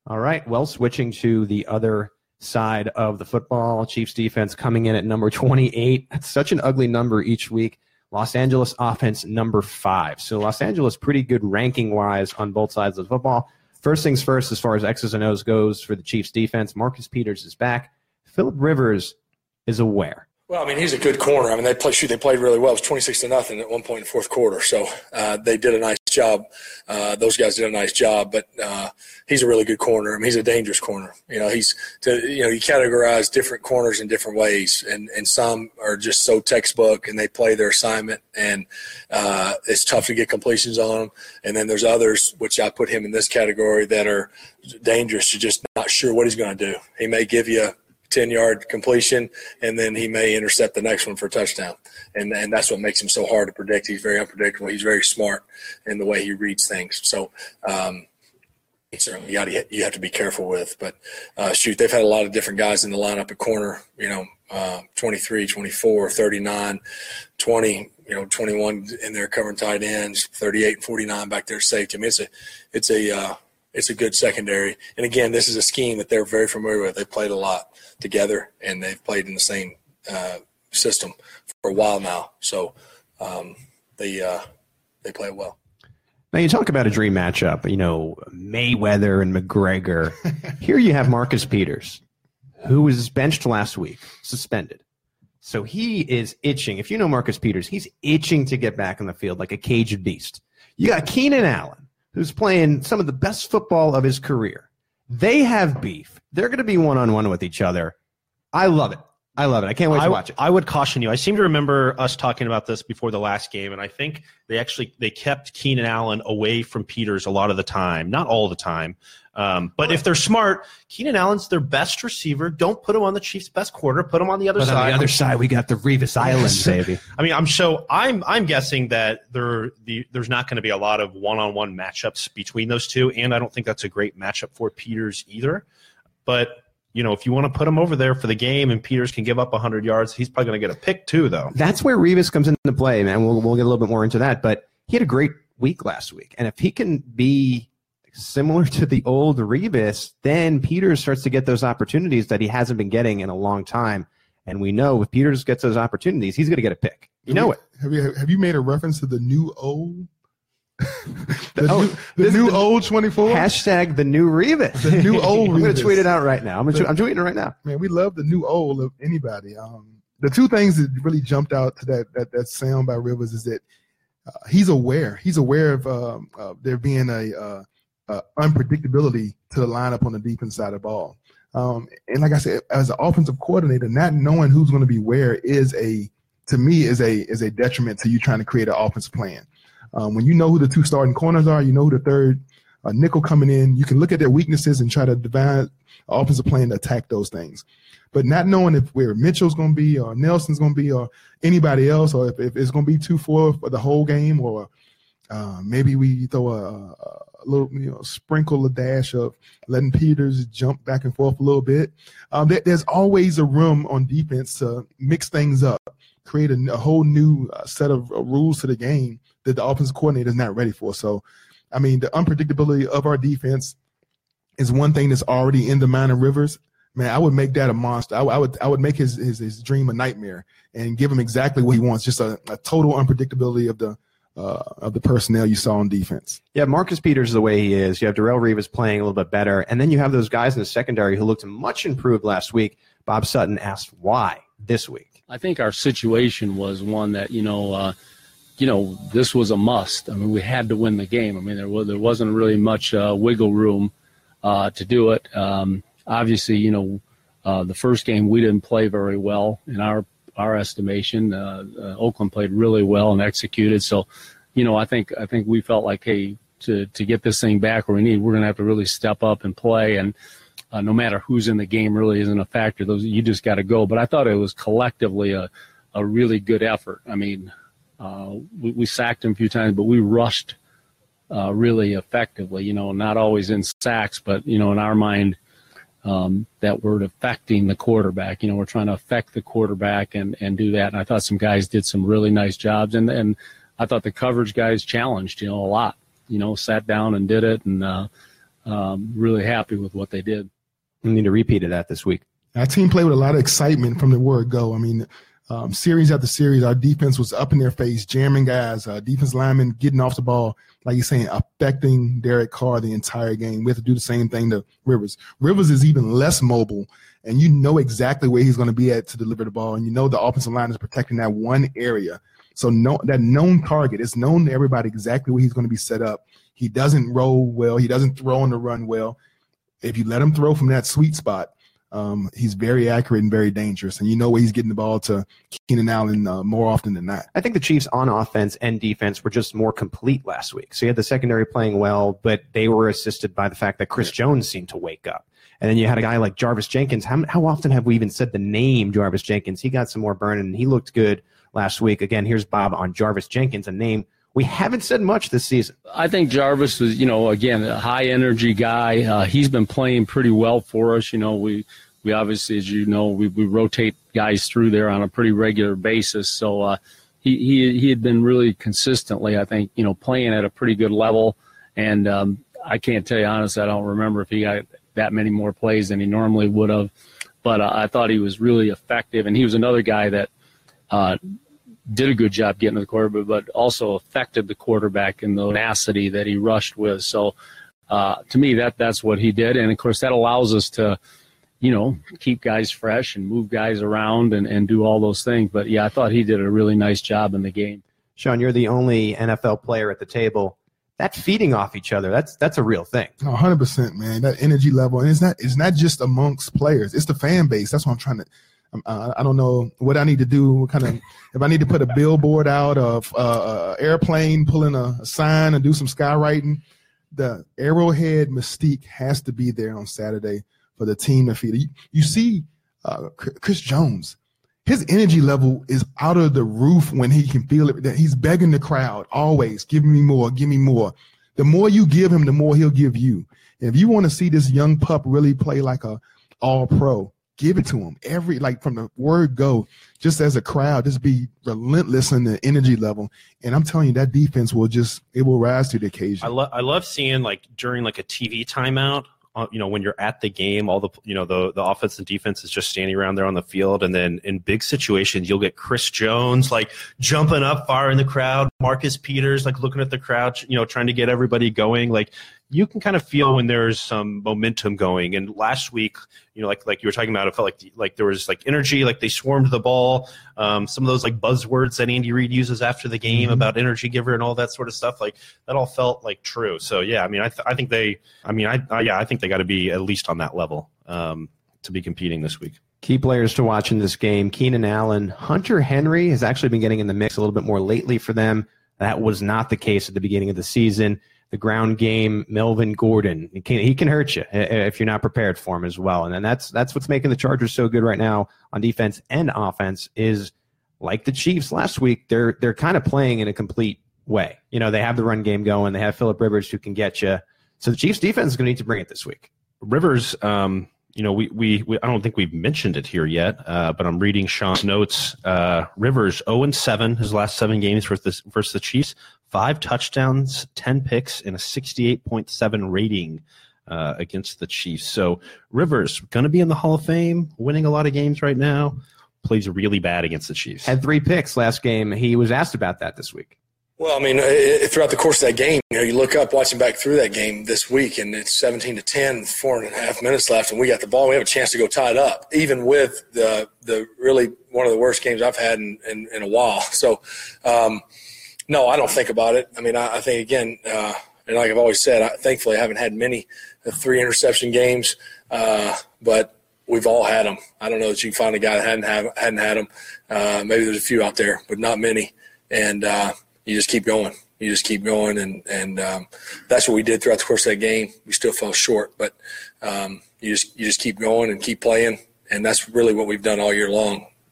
All right. Well, switching to the other side of the football, Chiefs defense coming in at number twenty-eight. That's such an ugly number each week. Los Angeles offense number five. So Los Angeles pretty good ranking-wise on both sides of the football. First things first, as far as X's and O's goes for the Chiefs defense, Marcus Peters is back. Phillip Rivers is aware. Well, I mean, he's a good corner. I mean, they play, shoot, they played really well. It was twenty-six to nothing at one point in the fourth quarter. So uh, they did a nice job. Uh, those guys did a nice job. But uh, he's a really good corner. I mean, he's a dangerous corner. You know, he's to, you know, you categorize different corners in different ways, and and some are just so textbook and they play their assignment, and uh, it's tough to get completions on them. And then there's others, which I put him in this category, that are dangerous. You're just not sure what he's going to do. He may give you ten-yard completion, and then he may intercept the next one for a touchdown. And and that's what makes him so hard to predict. He's very unpredictable. He's very smart in the way he reads things. So um, certainly you, gotta, you have to be careful with. But, uh, shoot, they've had a lot of different guys in the lineup at corner, you know, uh, twenty-three, twenty-four, thirty-nine, twenty, you know, twenty-one in there covering tight ends, thirty-eight and forty-nine back there safety. I mean, it's a, it's a, uh, it's a good secondary. And, again, this is a scheme that they're very familiar with. They've played a lot together, and they've played in the same uh, system for a while now. So um, they uh, they play well. Now, you talk about a dream matchup, you know, Mayweather and McGregor. Here you have Marcus Peters, who was benched last week, suspended. So he is itching. If you know Marcus Peters, he's itching to get back on the field like a caged beast. You got Keenan Allen, who's playing some of the best football of his career. They have beef. They're going to be one-on-one with each other. I love it. I love it. I can't wait I, to watch it. I would caution you. I seem to remember us talking about this before the last game, and I think they actually they kept Keenan Allen away from Peters a lot of the time. Not all the time. Um, but if they're smart, Keenan Allen's their best receiver. Don't put him on the Chiefs' best quarter. Put him on the other but side. on the other side, we got the Revis Island, baby. I mean, I'm so I'm I'm guessing that there the there's not going to be a lot of one-on-one matchups between those two, and I don't think that's a great matchup for Peters either. But you know, if you want to put him over there for the game and Peters can give up one hundred yards, he's probably going to get a pick too, though. That's where Revis comes into play, man. We'll we'll get a little bit more into that, but he had a great week last week, and if he can be similar to the old Revis, then Peters starts to get those opportunities that he hasn't been getting in a long time. And we know if Peters gets those opportunities, he's going to get a pick. You know it. Have you have you made a reference to the new old? the oh, new, the new the, old twenty-four? Hashtag the new Revis. The new old Revis. I'm going to tweet it out right now. I'm, gonna, I'm tweeting it right now. Man, we love the new old of anybody. Um, the two things that really jumped out to that that, that sound by Rivers is that uh, he's aware. He's aware of um, uh, there being a uh, uh, unpredictability to the lineup on the defense side of the ball. Um, and like I said, as an offensive coordinator, not knowing who's going to be where is a, to me, is a is a detriment to you trying to create an offensive plan. Um, when you know who the two starting corners are, you know who the third uh, nickel coming in, you can look at their weaknesses and try to devise an offensive plan to attack those things. But not knowing if where Mitchell's going to be or Nelson's going to be or anybody else, or if, if it's going to be two four for the whole game, or uh, maybe we throw a, a little, you know, sprinkle a dash of letting Peters jump back and forth a little bit. Um, there, there's always a room on defense to mix things up, create a, a whole new uh, set of uh, rules to the game that the offensive coordinator is not ready for. So, I mean, the unpredictability of our defense is one thing that's already in the mind of Rivers. Man, I would make that a monster. I, I would I would make his, his his dream a nightmare and give him exactly what he wants, just a, a total unpredictability of the uh, of the personnel you saw on defense. Yeah, Marcus Peters is the way he is. You have Darrelle Revis playing a little bit better, and then you have those guys in the secondary who looked much improved last week. Bob Sutton asked why this week. I think our situation was one that, you know, uh, you know, this was a must. I mean, we had to win the game. I mean, there was there wasn't really much uh, wiggle room uh, to do it. Um, obviously, you know, uh, the first game we didn't play very well in our our estimation. Uh, uh, Oakland played really well and executed. So, you know, I think I think we felt like, hey, to to get this thing back where we need, we're going to have to really step up and play. And uh, no matter who's in the game really isn't a factor. Those you just got to go. But I thought it was collectively a a really good effort. I mean, uh, we, we sacked him a few times, but we rushed uh, really effectively. You know, not always in sacks, but you know, in our mind. Um, that we're affecting the quarterback. You know, we're trying to affect the quarterback and, and do that. And I thought some guys did some really nice jobs. And, and I thought the coverage guys challenged, you know, a lot, you know, sat down and did it. And uh, um, really happy with what they did. We need a repeat of that this week. Our team played with a lot of excitement from the word go. I mean, um, series after series, our defense was up in their face, jamming guys, uh, defense linemen getting off the ball, like you're saying, affecting Derek Carr the entire game. We have to do the same thing to Rivers. Rivers is even less mobile, and you know exactly where he's going to be at to deliver the ball, and you know the offensive line is protecting that one area. So no, that known target, it's known to everybody exactly where he's going to be set up. He doesn't roll well. He doesn't throw on the run well. If you let him throw from that sweet spot, um, he's very accurate and very dangerous. And you know where he's getting the ball to Keenan Allen uh, more often than not. I think the Chiefs on offense and defense were just more complete last week. So you had the secondary playing well, but they were assisted by the fact that Chris Jones seemed to wake up. And then you had a guy like Jarvis Jenkins. How, how often have we even said the name Jarvis Jenkins? He got some more burn, and he looked good last week. Again, here's Bob on Jarvis Jenkins, a name we haven't said much this season. I think Jarvis was, you know, again, a high-energy guy. Uh, he's been playing pretty well for us. You know, we we obviously, as you know, we, we rotate guys through there on a pretty regular basis. So uh, he, he he had been really consistently, I think, you know, playing at a pretty good level. And um, I can't tell you honestly, I don't remember if he got that many more plays than he normally would have. But uh, I thought he was really effective. And he was another guy that uh, – did a good job getting to the quarterback, but also affected the quarterback in the tenacity that he rushed with. So uh, to me, that that's what he did. And, of course, that allows us to, you know, keep guys fresh and move guys around and, and do all those things. But, yeah, I thought he did a really nice job in the game. Sean, you're the only N F L player at the table. That feeding off each other, that's that's a real thing. one hundred percent, man, that energy level. And it's not, it's not just amongst players. It's the fan base. That's what I'm trying to – Uh, I don't know what I need to do. What kind of, if I need to put a billboard out of uh, airplane, pulling a, a sign and do some skywriting, the Arrowhead mystique has to be there on Saturday for the team to feed. You, you see uh, Chris Jones, his energy level is out of the roof when he can feel it. That he's begging the crowd always, give me more, give me more. The more you give him, the more he'll give you. And if you want to see this young pup really play like a all-pro, give it to him. Every, like from the word go, just as a crowd, just be relentless in the energy level. And I'm telling you, that defense will just, it will rise to the occasion. I love, I love seeing like during like a T V timeout, uh, you know, when you're at the game, all the, you know, the, the offense and defense is just standing around there on the field. And then in big situations, you'll get Chris Jones, like jumping up far in the crowd, Marcus Peters, like looking at the crowd, you know, trying to get everybody going. Like, you can kind of feel when there's some momentum going. And last week, you know, like like you were talking about, it felt like like there was like energy, like they swarmed the ball. Um, some of those like buzzwords that Andy Reid uses after the game mm-hmm. about energy giver and all that sort of stuff, like that all felt like true. So yeah, I mean, I th- I think they, I mean, I, I yeah, I think they got to be at least on that level um, to be competing this week. Key players to watch in this game: Keenan Allen, Hunter Henry has actually been getting in the mix a little bit more lately for them. That was not the case at the beginning of the season. The ground game, Melvin Gordon, he can, he can hurt you if you're not prepared for him as well. And then that's that's what's making the Chargers so good right now on defense and offense is like the Chiefs last week, they're they're kind of playing in a complete way. You know, they have the run game going. They have Phillip Rivers who can get you. So the Chiefs defense is going to need to bring it this week. Rivers, um, you know, we, we, we I don't think we've mentioned it here yet, uh, but I'm reading Sean's notes. Uh, Rivers oh and seven his last seven games versus the, versus the Chiefs. Five touchdowns, ten picks, and a sixty-eight point seven rating uh, against the Chiefs. So Rivers going to be in the Hall of Fame, winning a lot of games right now. Plays really bad against the Chiefs. Had three picks last game. He was asked about that this week. Well, I mean, throughout the course of that game, you know, you look up watching back through that game this week, and it's seventeen to ten, four and a half minutes left, and we got the ball. We have a chance to go tie it up, even with the the really one of the worst games I've had in, in, in a while. So, um, no, I don't think about it. I mean, I, I think, again, uh, and like I've always said, I, thankfully I haven't had many uh, three interception games, uh, but we've all had them. I don't know that you can find a guy that hadn't, have, hadn't had them. Uh, maybe there's a few out there, but not many. And uh, you just keep going. You just keep going, and, and um, that's what we did throughout the course of that game. We still fell short, but um, you just you just keep going and keep playing, and that's really what we've done all year long.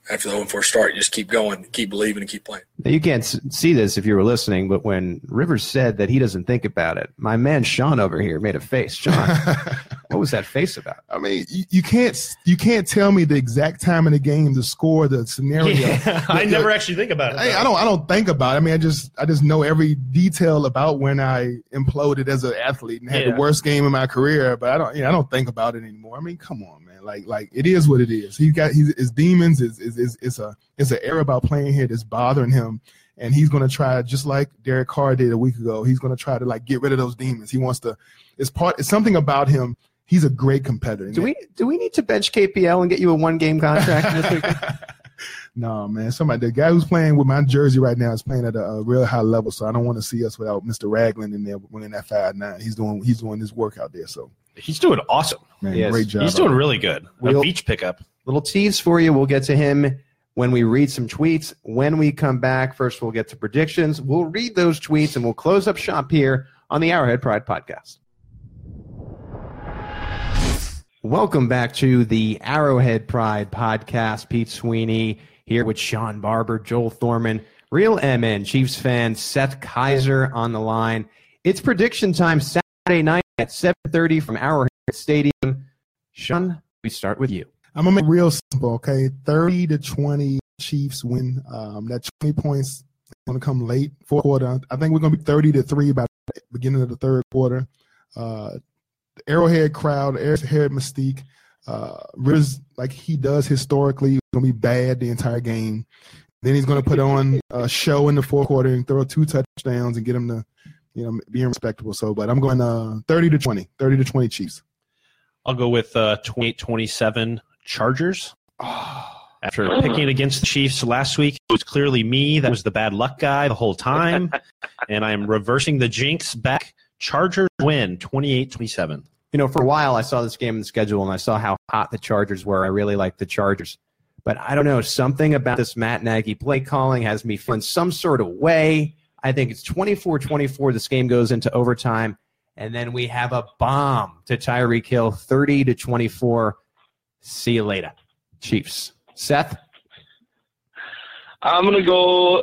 after the oh and four start. You just keep going, keep believing, and keep playing. Now, you can't see this if you were listening, but when Rivers said that he doesn't think about it, my man Sean over here made a face. Sean, what was that face about? I mean, you, you can't you can't tell me the exact time in the game, the score, the scenario. Yeah, the, I the, never actually think about it. I, I don't I don't think about it. I mean, I just I just know every detail about when I imploded as an athlete and had Yeah. the worst game of my career. But I don't you know, I don't think about it anymore. I mean, come on, man. Like like it is what it is. He got his, his demons is is is is a is an error about playing here that's bothering him. And he's going to try, just like Derek Carr did a week ago, he's going to try to, like, get rid of those demons. He wants to – it's part. It's something about him. He's a great competitor. Do we do we need to bench K P L and get you a one-game contract this weekend? No, man. Somebody, the guy who's playing with my jersey right now is playing at a, a real high level, so I don't want to see us without Mister Ragland in there winning that five nine. He's doing he's doing his work out there. So, He's doing awesome. man, Yes. great job. He's doing really good. A We'll- beach pickup. Little tease for you. We'll get to him when we read some tweets. When we come back, first we'll get to predictions. We'll read those tweets, and we'll close up shop here on the Arrowhead Pride Podcast. Welcome back to the Arrowhead Pride Podcast. Pete Sweeney here with Sean Barber, Joel Thorman, Real M N Chiefs fan Seth Kaiser on the line. It's prediction time Saturday night at seven thirty from Arrowhead Stadium. Sean, we start with you. I'm gonna make it real simple, okay? Thirty to twenty Chiefs win. Um, that twenty points is gonna come late, fourth quarter. I think we're gonna be thirty to three by the beginning of the third quarter. Uh, the Arrowhead crowd, Arrowhead mystique. Uh, Rivers, like he does historically, is gonna be bad the entire game. Then he's gonna put on a show in the fourth quarter and throw two touchdowns and get him to, you know, being respectable. So, but I'm going uh, thirty to twenty, thirty to twenty Chiefs. I'll go with uh, twenty-eight twenty-seven Chargers. After picking against the Chiefs last week, it was clearly me that was the bad luck guy the whole time, and I'm reversing the jinx back. Chargers win twenty-eight twenty-seven. You know, for a while I saw this game in the schedule and I saw how hot the Chargers were. I really liked the Chargers. But I don't know, something about this Matt Nagy play calling has me feeling some sort of way. I think it's twenty-four twenty-four. This game goes into overtime. And then we have a bomb to Tyreek Hill, thirty to twenty-four. See you later, Chiefs. Seth? I'm going to go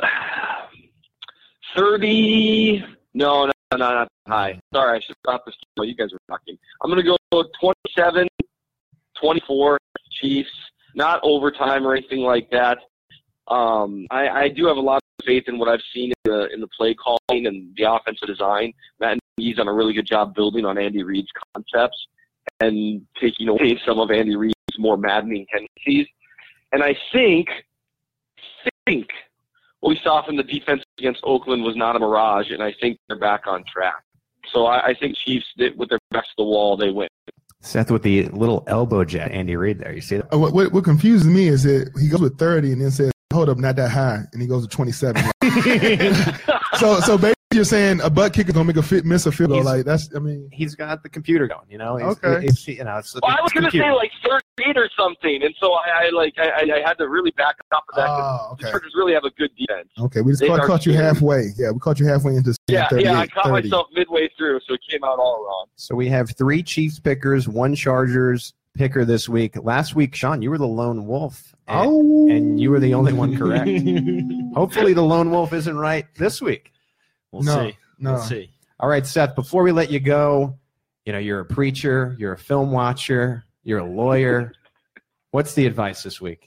thirty. No, no, no, not high. Sorry, I should stop this. Oh, you guys were talking. I'm going to go twenty-seven twenty-four Chiefs. Not overtime or anything like that. Um, I, I do have a lot of faith in what I've seen in the, in the play calling and the offensive design. Matt Nagy's done a really good job building on Andy Reid's concepts and taking away some of Andy Reid's more maddening tendencies. And I think, think what we saw from the defense against Oakland was not a mirage, and I think they're back on track. So I, I think Chiefs, did, with their backs to the wall, they win. Seth with the little elbow jet, Andy Reid there. You see that? Uh, What, what, what confuses me is that he goes with thirty and then says, hold up, not that high, and he goes to twenty-seven. so so basically you're saying a butt kicker going to make a fit, miss a field goal. He's- Like, that's, I mean. He's got the computer going, you know? He's, Okay. It's, you know, it's, Well, I was it's going to computer. say like thirteen or something, and so I, I like I, I had to really back up of that. 'cause Oh, The okay. Chargers really have a good defense. Okay, we just They caught, are caught you scary. halfway. Yeah, we caught you halfway into Yeah, thirty-eight, yeah, I caught thirty. myself midway through, so it came out all wrong. So we have three Chiefs pickers, one Chargers picker this week. Last week, Sean, you were the lone wolf. And, Oh. and you were the only one correct. Hopefully the lone wolf isn't right this week. We'll No, see. no. We'll see. All right, Seth, before we let you go, you know, you're a preacher, you're a film watcher, you're a lawyer. What's the advice this week?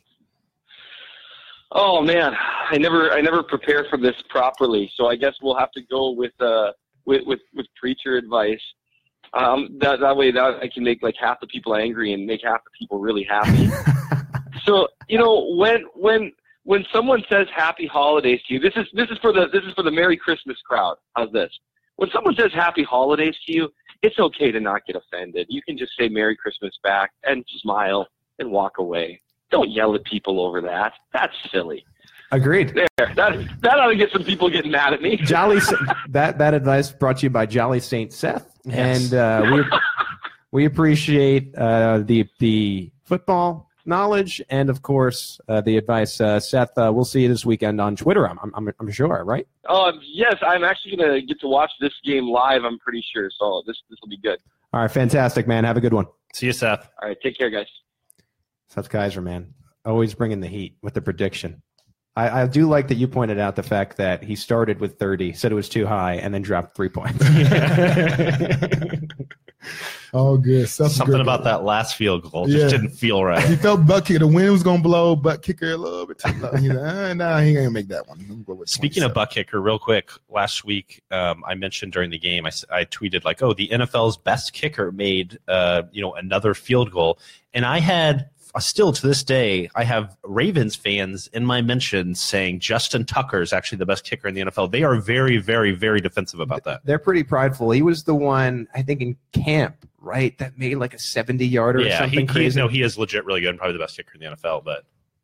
Oh man, I never I never prepare for this properly, so I guess we'll have to go with uh with with, with preacher advice. Um, that that way that I can make like half the people angry and make half the people really happy. So you know when when when someone says Happy Holidays to you, this is this is for the this is for the Merry Christmas crowd. How's this? When someone says Happy Holidays to you, it's okay to not get offended. You can just say Merry Christmas back and smile and walk away. Don't yell at people over that. That's silly. Agreed. There, that that ought to get some people getting mad at me. Jolly that that advice brought to you by Jolly Saint Seth, Yes. and uh, we we appreciate uh, the the football knowledge and of course uh, the advice. Uh, Seth, uh, we'll see you this weekend on Twitter. I'm I'm, I'm sure, right? Um, yes, I'm actually gonna get to watch this game live. I'm pretty sure, so this this will be good. All right, fantastic, man. Have a good one. See you, Seth. All right, take care, guys. Seth Kaiser, man. always bringing the heat with the prediction. I, I do like that you pointed out the fact that he started with thirty, said it was too high, and then dropped three points. Oh, good. Stuff's Something good, about though. that last field goal just Yeah. didn't feel right. He felt butt kicker. The wind was going to blow, butt kicker a little bit too low. He's like, ah, nah, he ain't going to make that one. Let me go with Speaking of butt kicker, real quick, last week um, I mentioned during the game, I, s- I tweeted like, "Oh, the N F L's best kicker made uh, you know another field goal," and I had uh, still to this day I have Ravens fans in my mentions saying Justin Tucker is actually the best kicker in the N F L. They are very, very, very defensive about that. They're pretty prideful. He was the one, I think, in camp, right, that made like a seventy-yarder or Yeah, something he, he crazy. no, he is legit really good and probably the best kicker in the N F L. But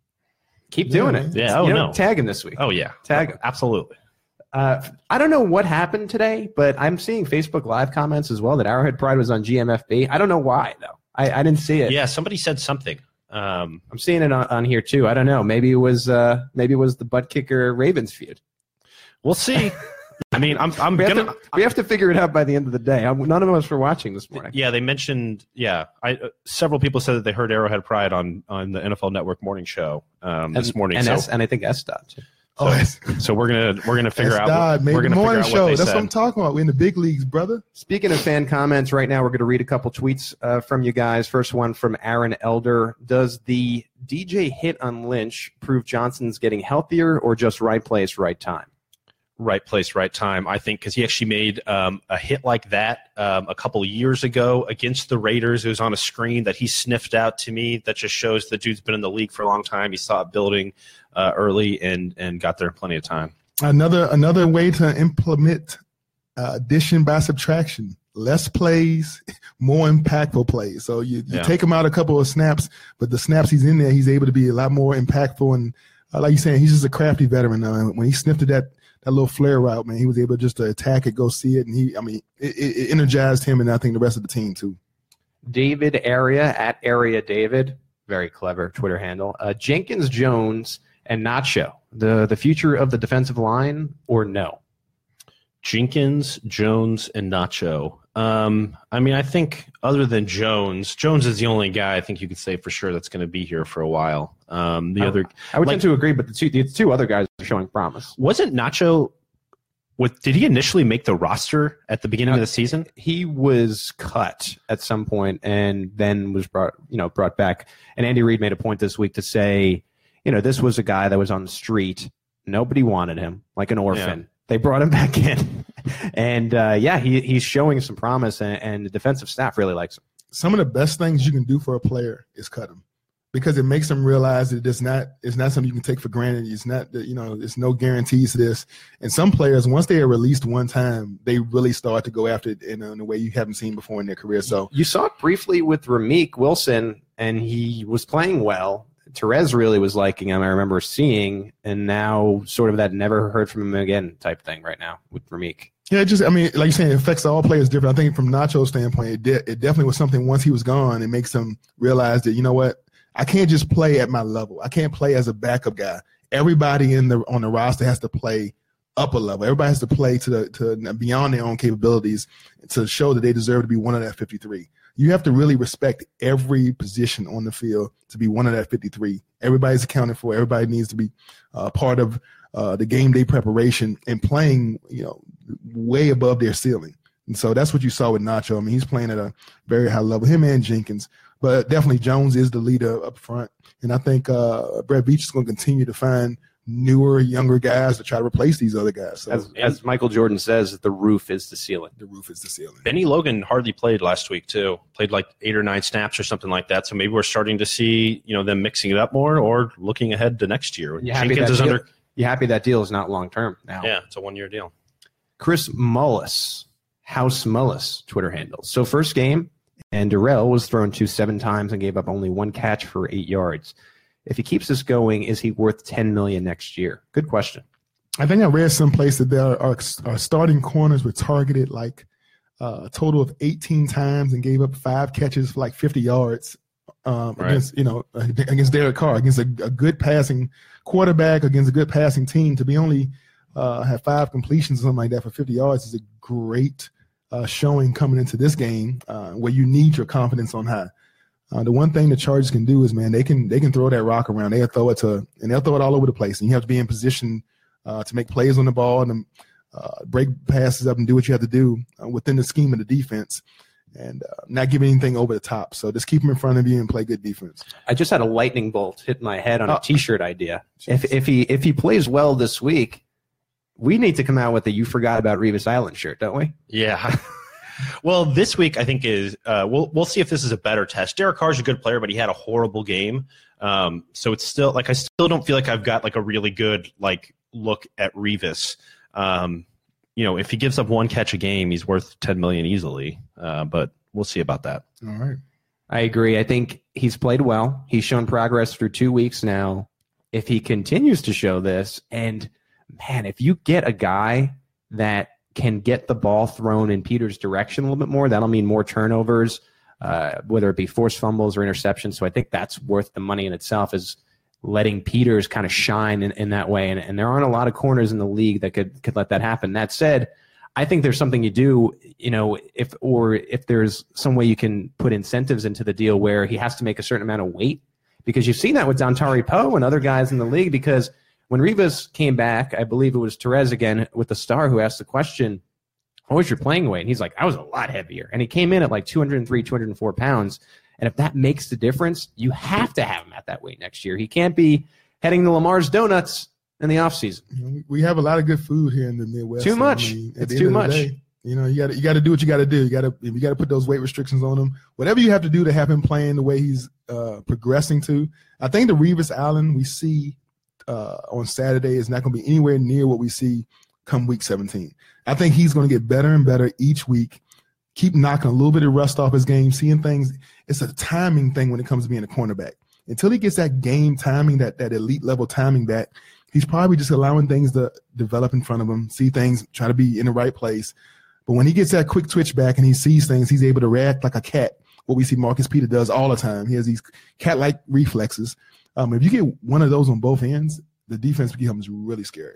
Keep doing Yeah, it. yeah, oh You know, no, tag him this week. oh yeah, Tag him. absolutely. Uh, I don't know what happened today, but I'm seeing Facebook Live comments as well that Arrowhead Pride was on G M F B. I don't know why, though. I, I didn't see it. Yeah, somebody said something. Um, I'm seeing it on, on here, too. I don't know. Maybe it was uh, maybe it was the butt kicker Ravens feud. we'll see. I mean, I'm I'm We have, gonna. to, we have to figure it out by the end of the day. I'm, none of us were watching this morning. Yeah, they mentioned. Yeah, I uh, several people said that they heard Arrowhead Pride on on the N F L Network morning show um, this and, morning. And, so, S, and I think S dot, too. Oh, that's, so we're gonna we're gonna figure that's out. Dodd, What, made we're the gonna figure morning out show. what they That's said. what I'm talking about. We're in the big leagues, brother. Speaking of fan comments, right now we're going to read a couple tweets uh, from you guys. First one from Aaron Elder. Does the D J hit on Lynch prove Johnson's getting healthier or just right place, right time? Right place, right time. I think because he actually made um, a hit like that um, a couple of years ago against the Raiders. It was on a screen that he sniffed out to me. That just shows the dude's been in the league for a long time. He saw it building uh, early and and got there in plenty of time. Another another way to implement uh, addition by subtraction. Less plays, more impactful plays. So you, you Yeah. take him out a couple of snaps, but the snaps he's in there, he's able to be a lot more impactful. And uh, like you're saying, he's just a crafty veteran. Uh, when he sniffed at that that little flare route, man, he was able just to attack it, go see it, and he, I mean, it, it energized him, and I think the rest of the team too. David Area at Area David, very clever Twitter handle. Uh, Jenkins, Jones, and Nacho, the the future of the defensive line, or no? Jenkins, Jones, and Nacho. Um, I mean, I think other than Jones, Jones is the only guy I think you could say for sure that's going to be here for a while. Um, the I, other I would like- tend to agree, but the two the two other guys are showing promise. wasn't Nacho. What did he initially make the roster at the beginning Uh, of the season? He was cut at some point and then was brought you know brought back. And Andy Reid made a point this week to say, you know, this was a guy that was on the street. Nobody wanted him, like an orphan. Yeah. They brought him back in, and uh, yeah, he he's showing some promise, and, and the defensive staff really likes him. Some of the best things you can do for a player is cut him, because it makes them realize that it's not it's not something you can take for granted. It's not that, you know, there's no guarantees to this. And some players, once they are released one time, they really start to go after it in a, in a way you haven't seen before in their career. So You saw it briefly with Ramik Wilson, and he was playing well. Therese really was liking him, I remember seeing, and now sort of that never heard from him again type thing right now with Ramik. yeah, it just I mean, like you're saying, it affects all players different. I think from Nacho's standpoint, it, de- it definitely was something. Once he was gone, it makes them realize that, you know what, I can't just play at my level. I can't play as a backup guy. Everybody in the on the roster has to play up a level. Everybody has to play to the to beyond their own capabilities to show that they deserve to be one of that fifty-three. You have to really respect every position on the field to be one of that fifty-three. Everybody's accounted for. Everybody needs to be uh, part of uh, the game day preparation and playing, you know, way above their ceiling. And so that's what you saw with Nacho. I mean, he's playing at a very high level, him and Jenkins. But definitely Jones is the leader up front. And I think uh, Brett Veach is going to continue to find newer, younger guys to try to replace these other guys. So As, as Michael Jordan says, the roof is the ceiling. the roof is the ceiling. Benny Logan hardly played last week too. Played like eight or nine snaps or something like that. So maybe we're starting to see, you know, them mixing it up more or looking ahead to next year. You happy, Jenkins that is deal, under. you happy that deal is not long term now? Yeah, it's a one year deal. Chris Mullis, House Mullis, Twitter handle. So first game, and Darrell was thrown to seven times and gave up only one catch for eight yards. If he keeps this going, is he worth ten million dollars next year? Good question. I think I read someplace that there are, are starting corners were targeted like uh, a total of eighteen times and gave up five catches for like fifty yards um, Right. against, you know, against Derek Carr, against a, a good passing quarterback, against a good passing team. To be only uh, have five completions or something like that for fifty yards is a great uh, showing coming into this game uh, where you need your confidence on high. Uh, the one thing the Chargers can do is, man, they can they can throw that rock around. They'll throw it to and they'll throw it all over the place. And you have to be in position uh, to make plays on the ball and uh, break passes up and do what you have to do uh, within the scheme of the defense, and uh, not give anything over the top. So just keep them in front of you and play good defense. I just had a lightning bolt hit my head on a oh. T-shirt idea. If if he if he plays well this week, we need to come out with a "You Forgot About Revis Island" shirt, don't we? Yeah. Well, this week I think is uh, we'll we'll see if this is a better test. Derek Carr's a good player, but he had a horrible game. Um, so it's still like I still don't feel like I've got like a really good like look at Revis. Um, you know, if he gives up one catch a game, he's worth ten million easily. Uh, but we'll see about that. All right. I agree. I think he's played well. He's shown progress through two weeks now. If he continues to show this, and man, if you get a guy that can get the ball thrown in Peters' direction a little bit more, that'll mean more turnovers, uh, whether it be forced fumbles or interceptions. So I think that's worth the money in itself, is letting Peters kind of shine in, in that way. And, and there aren't a lot of corners in the league that could could let that happen. That said, I think there's something you do, you know, if or if there's some way you can put incentives into the deal where he has to make a certain amount of weight, because you've seen that with Dontari Poe and other guys in the league. Because when Revis came back, I believe it was Terez again with the Star who asked the question, what was your playing weight? And he's like, I was a lot heavier. And he came in at like two hundred three, two hundred four pounds. And if that makes the difference, you have to have him at that weight next year. He can't be heading to Lamar's Donuts in the offseason. We have a lot of good food here in the Midwest. Too much. I mean, it's too much. Day, you know, you got to you got to do what you got to do. You got to you got to put those weight restrictions on him. Whatever you have to do to have him playing the way he's uh, progressing to. I think the Revis Island we see uh, on Saturday is not going to be anywhere near what we see come week seventeen. I think he's going to get better and better each week. Keep knocking a little bit of rust off his game, seeing things. It's a timing thing when it comes to being a cornerback. Until he gets that game timing, that that elite level timing back, he's probably just allowing things to develop in front of him, see things, try to be in the right place. But when he gets that quick twitch back and he sees things, he's able to react like a cat, what we see Marcus Peters does all the time. He has these cat-like reflexes. Um, if you get one of those on both ends, the defense becomes really scary.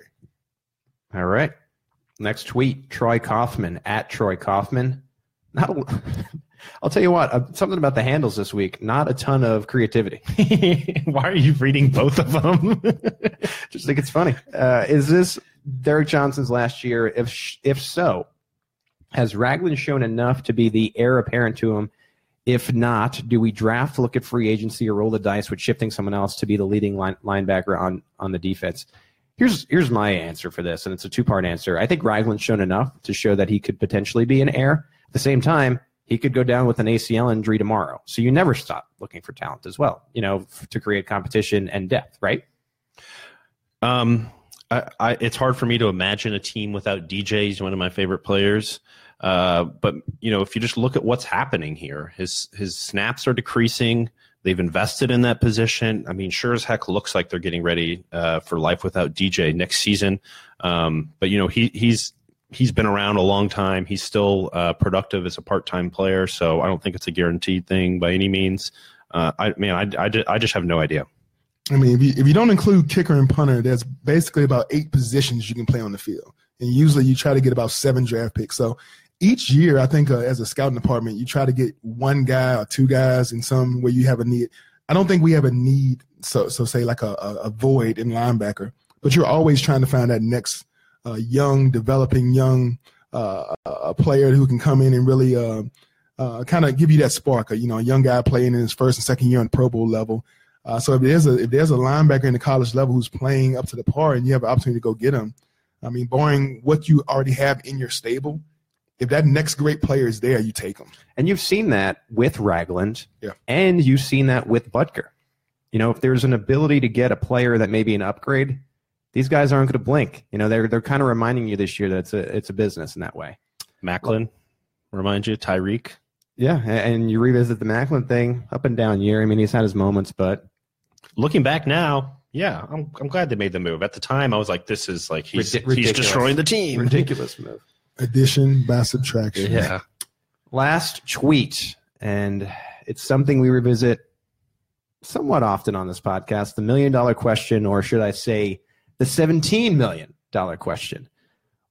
All right. Next tweet, Troy Kaufman, at Troy Kaufman. Not a, I'll tell you what, uh, something about the handles this week, not a ton of creativity. Why are you reading both of them? Just think it's funny. Uh, is this Derek Johnson's last year? If if so, has Ragland shown enough to be the heir apparent to him? If not, do we draft, look at free agency, or roll the dice with shifting someone else to be the leading line, linebacker on, on the defense? Here's here's my answer for this, and it's a two-part answer. I think Ragland's shown enough to show that he could potentially be an heir. At the same time, he could go down with an A C L injury tomorrow. So you never stop looking for talent as well, you know, f- to create competition and depth, right? Um, I, I, it's hard for me to imagine a team without D J. He's one of my favorite players. Uh, but, you know, if you just look at what's happening here, his his snaps are decreasing. They've invested in that position. I mean, sure as heck looks like they're getting ready uh, for life without D J next season. Um, but, you know, he he's he's been around a long time. He's still uh, productive as a part-time player, so I don't think it's a guaranteed thing by any means. Uh, I mean, I, I, I just have no idea. I mean, if you, if you don't include kicker and punter, there's basically about eight positions you can play on the field. And usually you try to get about seven draft picks. So each year, I think uh, as a scouting department, you try to get one guy or two guys in some where you have a need. I don't think we have a need, so so say like a, a, a void in linebacker, but you're always trying to find that next uh, young, developing young uh, a player who can come in and really uh, uh, kind of give you that spark. You know, a young guy playing in his first and second year on Pro Bowl level. Uh, so if there's a if there's a linebacker in the college level who's playing up to the par and you have an opportunity to go get him, I mean, barring what you already have in your stable, if that next great player is there, you take him. And you've seen that with Ragland, yeah. And you've seen that with Butker. You know, if there's an ability to get a player that may be an upgrade, these guys aren't going to blink. You know, they're they're kind of reminding you this year that it's a it's a business in that way. Macklin, remind you, Tyreek. Yeah, and you revisit the Macklin thing, up and down year. I mean, he's had his moments, but looking back now, yeah, I'm I'm glad they made the move. At the time, I was like, this is like he's Ridiculous. he's destroying the team. Ridiculous move. Addition by subtraction. Yeah. Last tweet, and it's something we revisit somewhat often on this podcast, the million dollar question, or should I say the seventeen million dollars question.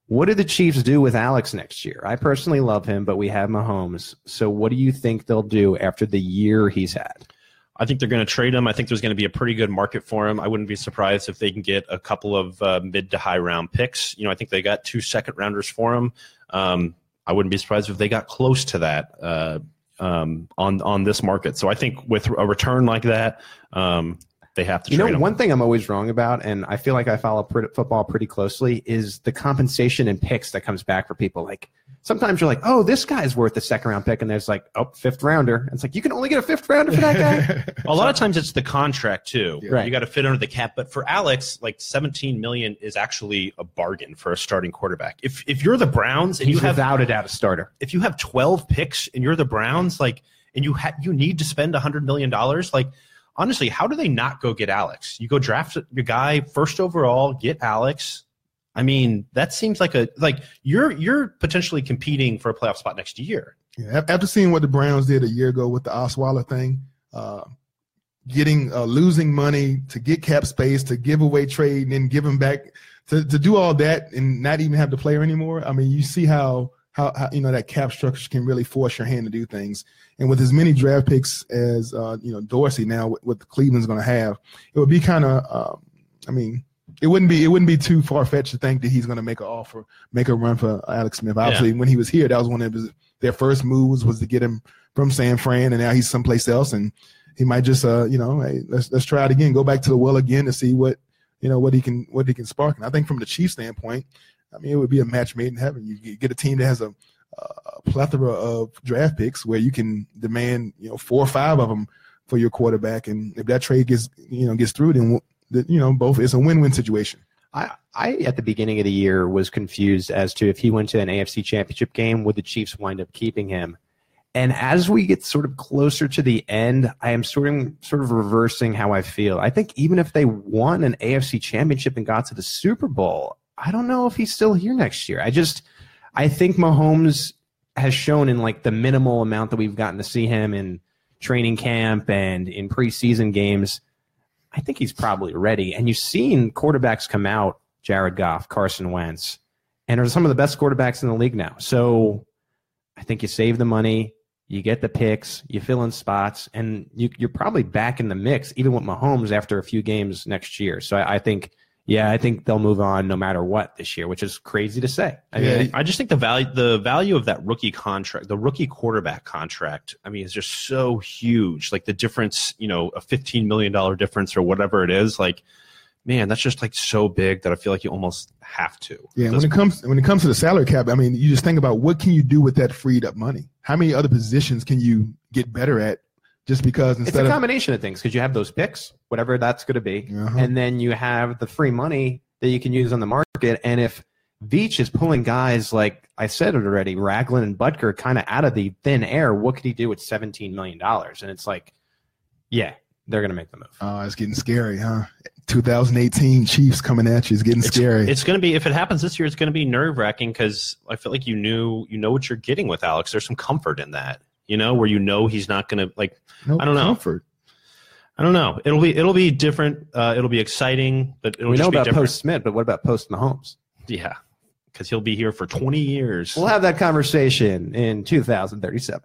What do the Chiefs do with Alex next year? I personally love him, but we have Mahomes. So what do you think they'll do after the year he's had? I think they're going to trade him. I think there's going to be a pretty good market for him. I wouldn't be surprised if they can get a couple of uh, mid to high round picks. You know, I think they got two second rounders for him. Um, I wouldn't be surprised if they got close to that uh, um, on on this market. So I think with a return like that, um, they have to. You trade know, him. one thing I'm always wrong about, and I feel like I follow pretty, football pretty closely, is the compensation and picks that comes back for people. Like sometimes you're like, oh, this guy's worth a second round pick, and there's like, oh, fifth rounder. And it's like you can only get a fifth rounder for that guy. A lot of times it's the contract too. Yeah. Right. You got to fit under the cap. But for Alex, like seventeen million is actually a bargain for a starting quarterback. If if you're the Browns and He's you have without a doubt a starter. if you have twelve picks and you're the Browns, like, and you ha- you need to spend a hundred million dollars, like. Honestly, how do they not go get Alex? You go draft your guy first overall, get Alex. I mean, that seems like a like you're you're potentially competing for a playoff spot next year. Yeah, after seeing what the Browns did a year ago with the Osweiler thing, uh, getting uh, losing money to get cap space, to give away trade, and then give him back to, to do all that and not even have the player anymore. I mean, you see how, how how you know that cap structure can really force your hand to do things. And with as many draft picks as uh, you know Dorsey now, what, what Cleveland's going to have, it would be kind of. Uh, I mean, it wouldn't be it wouldn't be too far fetched to think that he's going to make an offer, make a run for Alex Smith. Obviously, yeah. When he was here, that was one of his, their first moves was to get him from San Fran, and now he's someplace else, and he might just uh, you know, hey, let's let's try it again, go back to the well again to see what you know what he can what he can spark. And I think from the Chiefs standpoint, I mean, it would be a match made in heaven. You, you get a team that has a a plethora of draft picks where you can demand, you know, four or five of them for your quarterback. And if that trade gets, you know, gets through, then, you know, both it's a win-win situation. I, I, at the beginning of the year, was confused as to if he went to an A F C championship game, would the Chiefs wind up keeping him? And as we get sort of closer to the end, I am sort of, sort of reversing how I feel. I think even if they won an A F C championship and got to the Super Bowl, I don't know if he's still here next year. I just – I think Mahomes has shown in like the minimal amount that we've gotten to see him in training camp and in preseason games, I think he's probably ready. And you've seen quarterbacks come out, Jared Goff, Carson Wentz, and are some of the best quarterbacks in the league now. So I think you save the money, you get the picks, you fill in spots, and you, you're probably back in the mix, even with Mahomes after a few games next year. So I, I think – Yeah, I think they'll move on no matter what this year, which is crazy to say. I yeah, mean, I just think the value the value of that rookie contract, the rookie quarterback contract, I mean, is just so huge. Like the difference, you know, a fifteen million dollars difference or whatever it is, like, man, that's just like so big that I feel like you almost have to. Yeah, when it comes when it comes to the salary cap, I mean, you just think about what can you do with that freed up money? How many other positions can you get better at? Just because instead it's a of, combination of things because you have those picks, whatever that's going to be, uh-huh. and then you have the free money that you can use on the market. And if Veach is pulling guys like I said it already, Ragland and Butker kind of out of the thin air, what could he do with seventeen million dollars? And it's like, yeah, they're going to make the move. Oh, it's getting scary, huh? twenty eighteen Chiefs coming at you. It's getting it's, scary. It's going to be, if it happens this year, it's going to be nerve wracking because I feel like you knew, you know what you're getting with Alex. There's some comfort in that. You know, where you know he's not going to like. No I don't know. Comfort. I don't know. It'll be it'll be different. Uh, it'll be exciting, but it'll we just know be about different. Post Smith, but what about Post Mahomes? Yeah, because he'll be here for twenty years. We'll have that conversation in two thousand thirty-seven.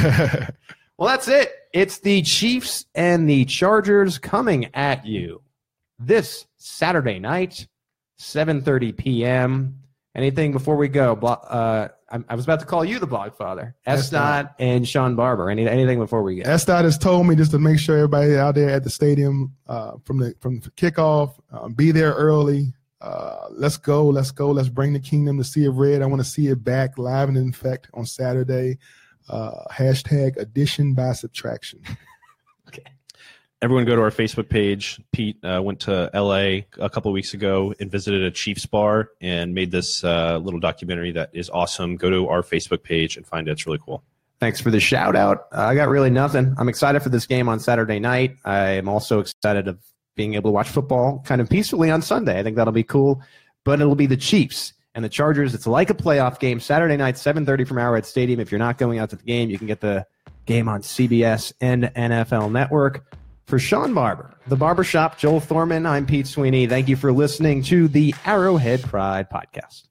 Well, that's it. It's the Chiefs and the Chargers coming at you this Saturday night, seven thirty p.m. Anything before we go? Uh, I was about to call you the blog father. Esdot and Sean Barber. Any, anything before we go? Esdot has told me just to make sure everybody out there at the stadium uh, from the from the kickoff, uh, be there early. Uh, let's go, let's go, let's bring the kingdom to Sea of Red. I want to see it back live and in effect on Saturday. Uh, hashtag addition by subtraction. Okay. Everyone go to our Facebook page. Pete uh, went to L A a couple of weeks ago and visited a Chiefs bar and made this uh, little documentary that is awesome. Go to our Facebook page and find it. It's really cool. Thanks for the shout out. Uh, I got really nothing. I'm excited for this game on Saturday night. I am also excited of being able to watch football kind of peacefully on Sunday. I think that'll be cool. But it'll be the Chiefs and the Chargers. It's like a playoff game. Saturday night, seven thirty from Arrowhead Stadium. If you're not going out to the game, you can get the game on C B S and N F L Network. For Sean Barber, The Barbershop, Joel Thorman, I'm Pete Sweeney. Thank you for listening to the Arrowhead Pride Podcast.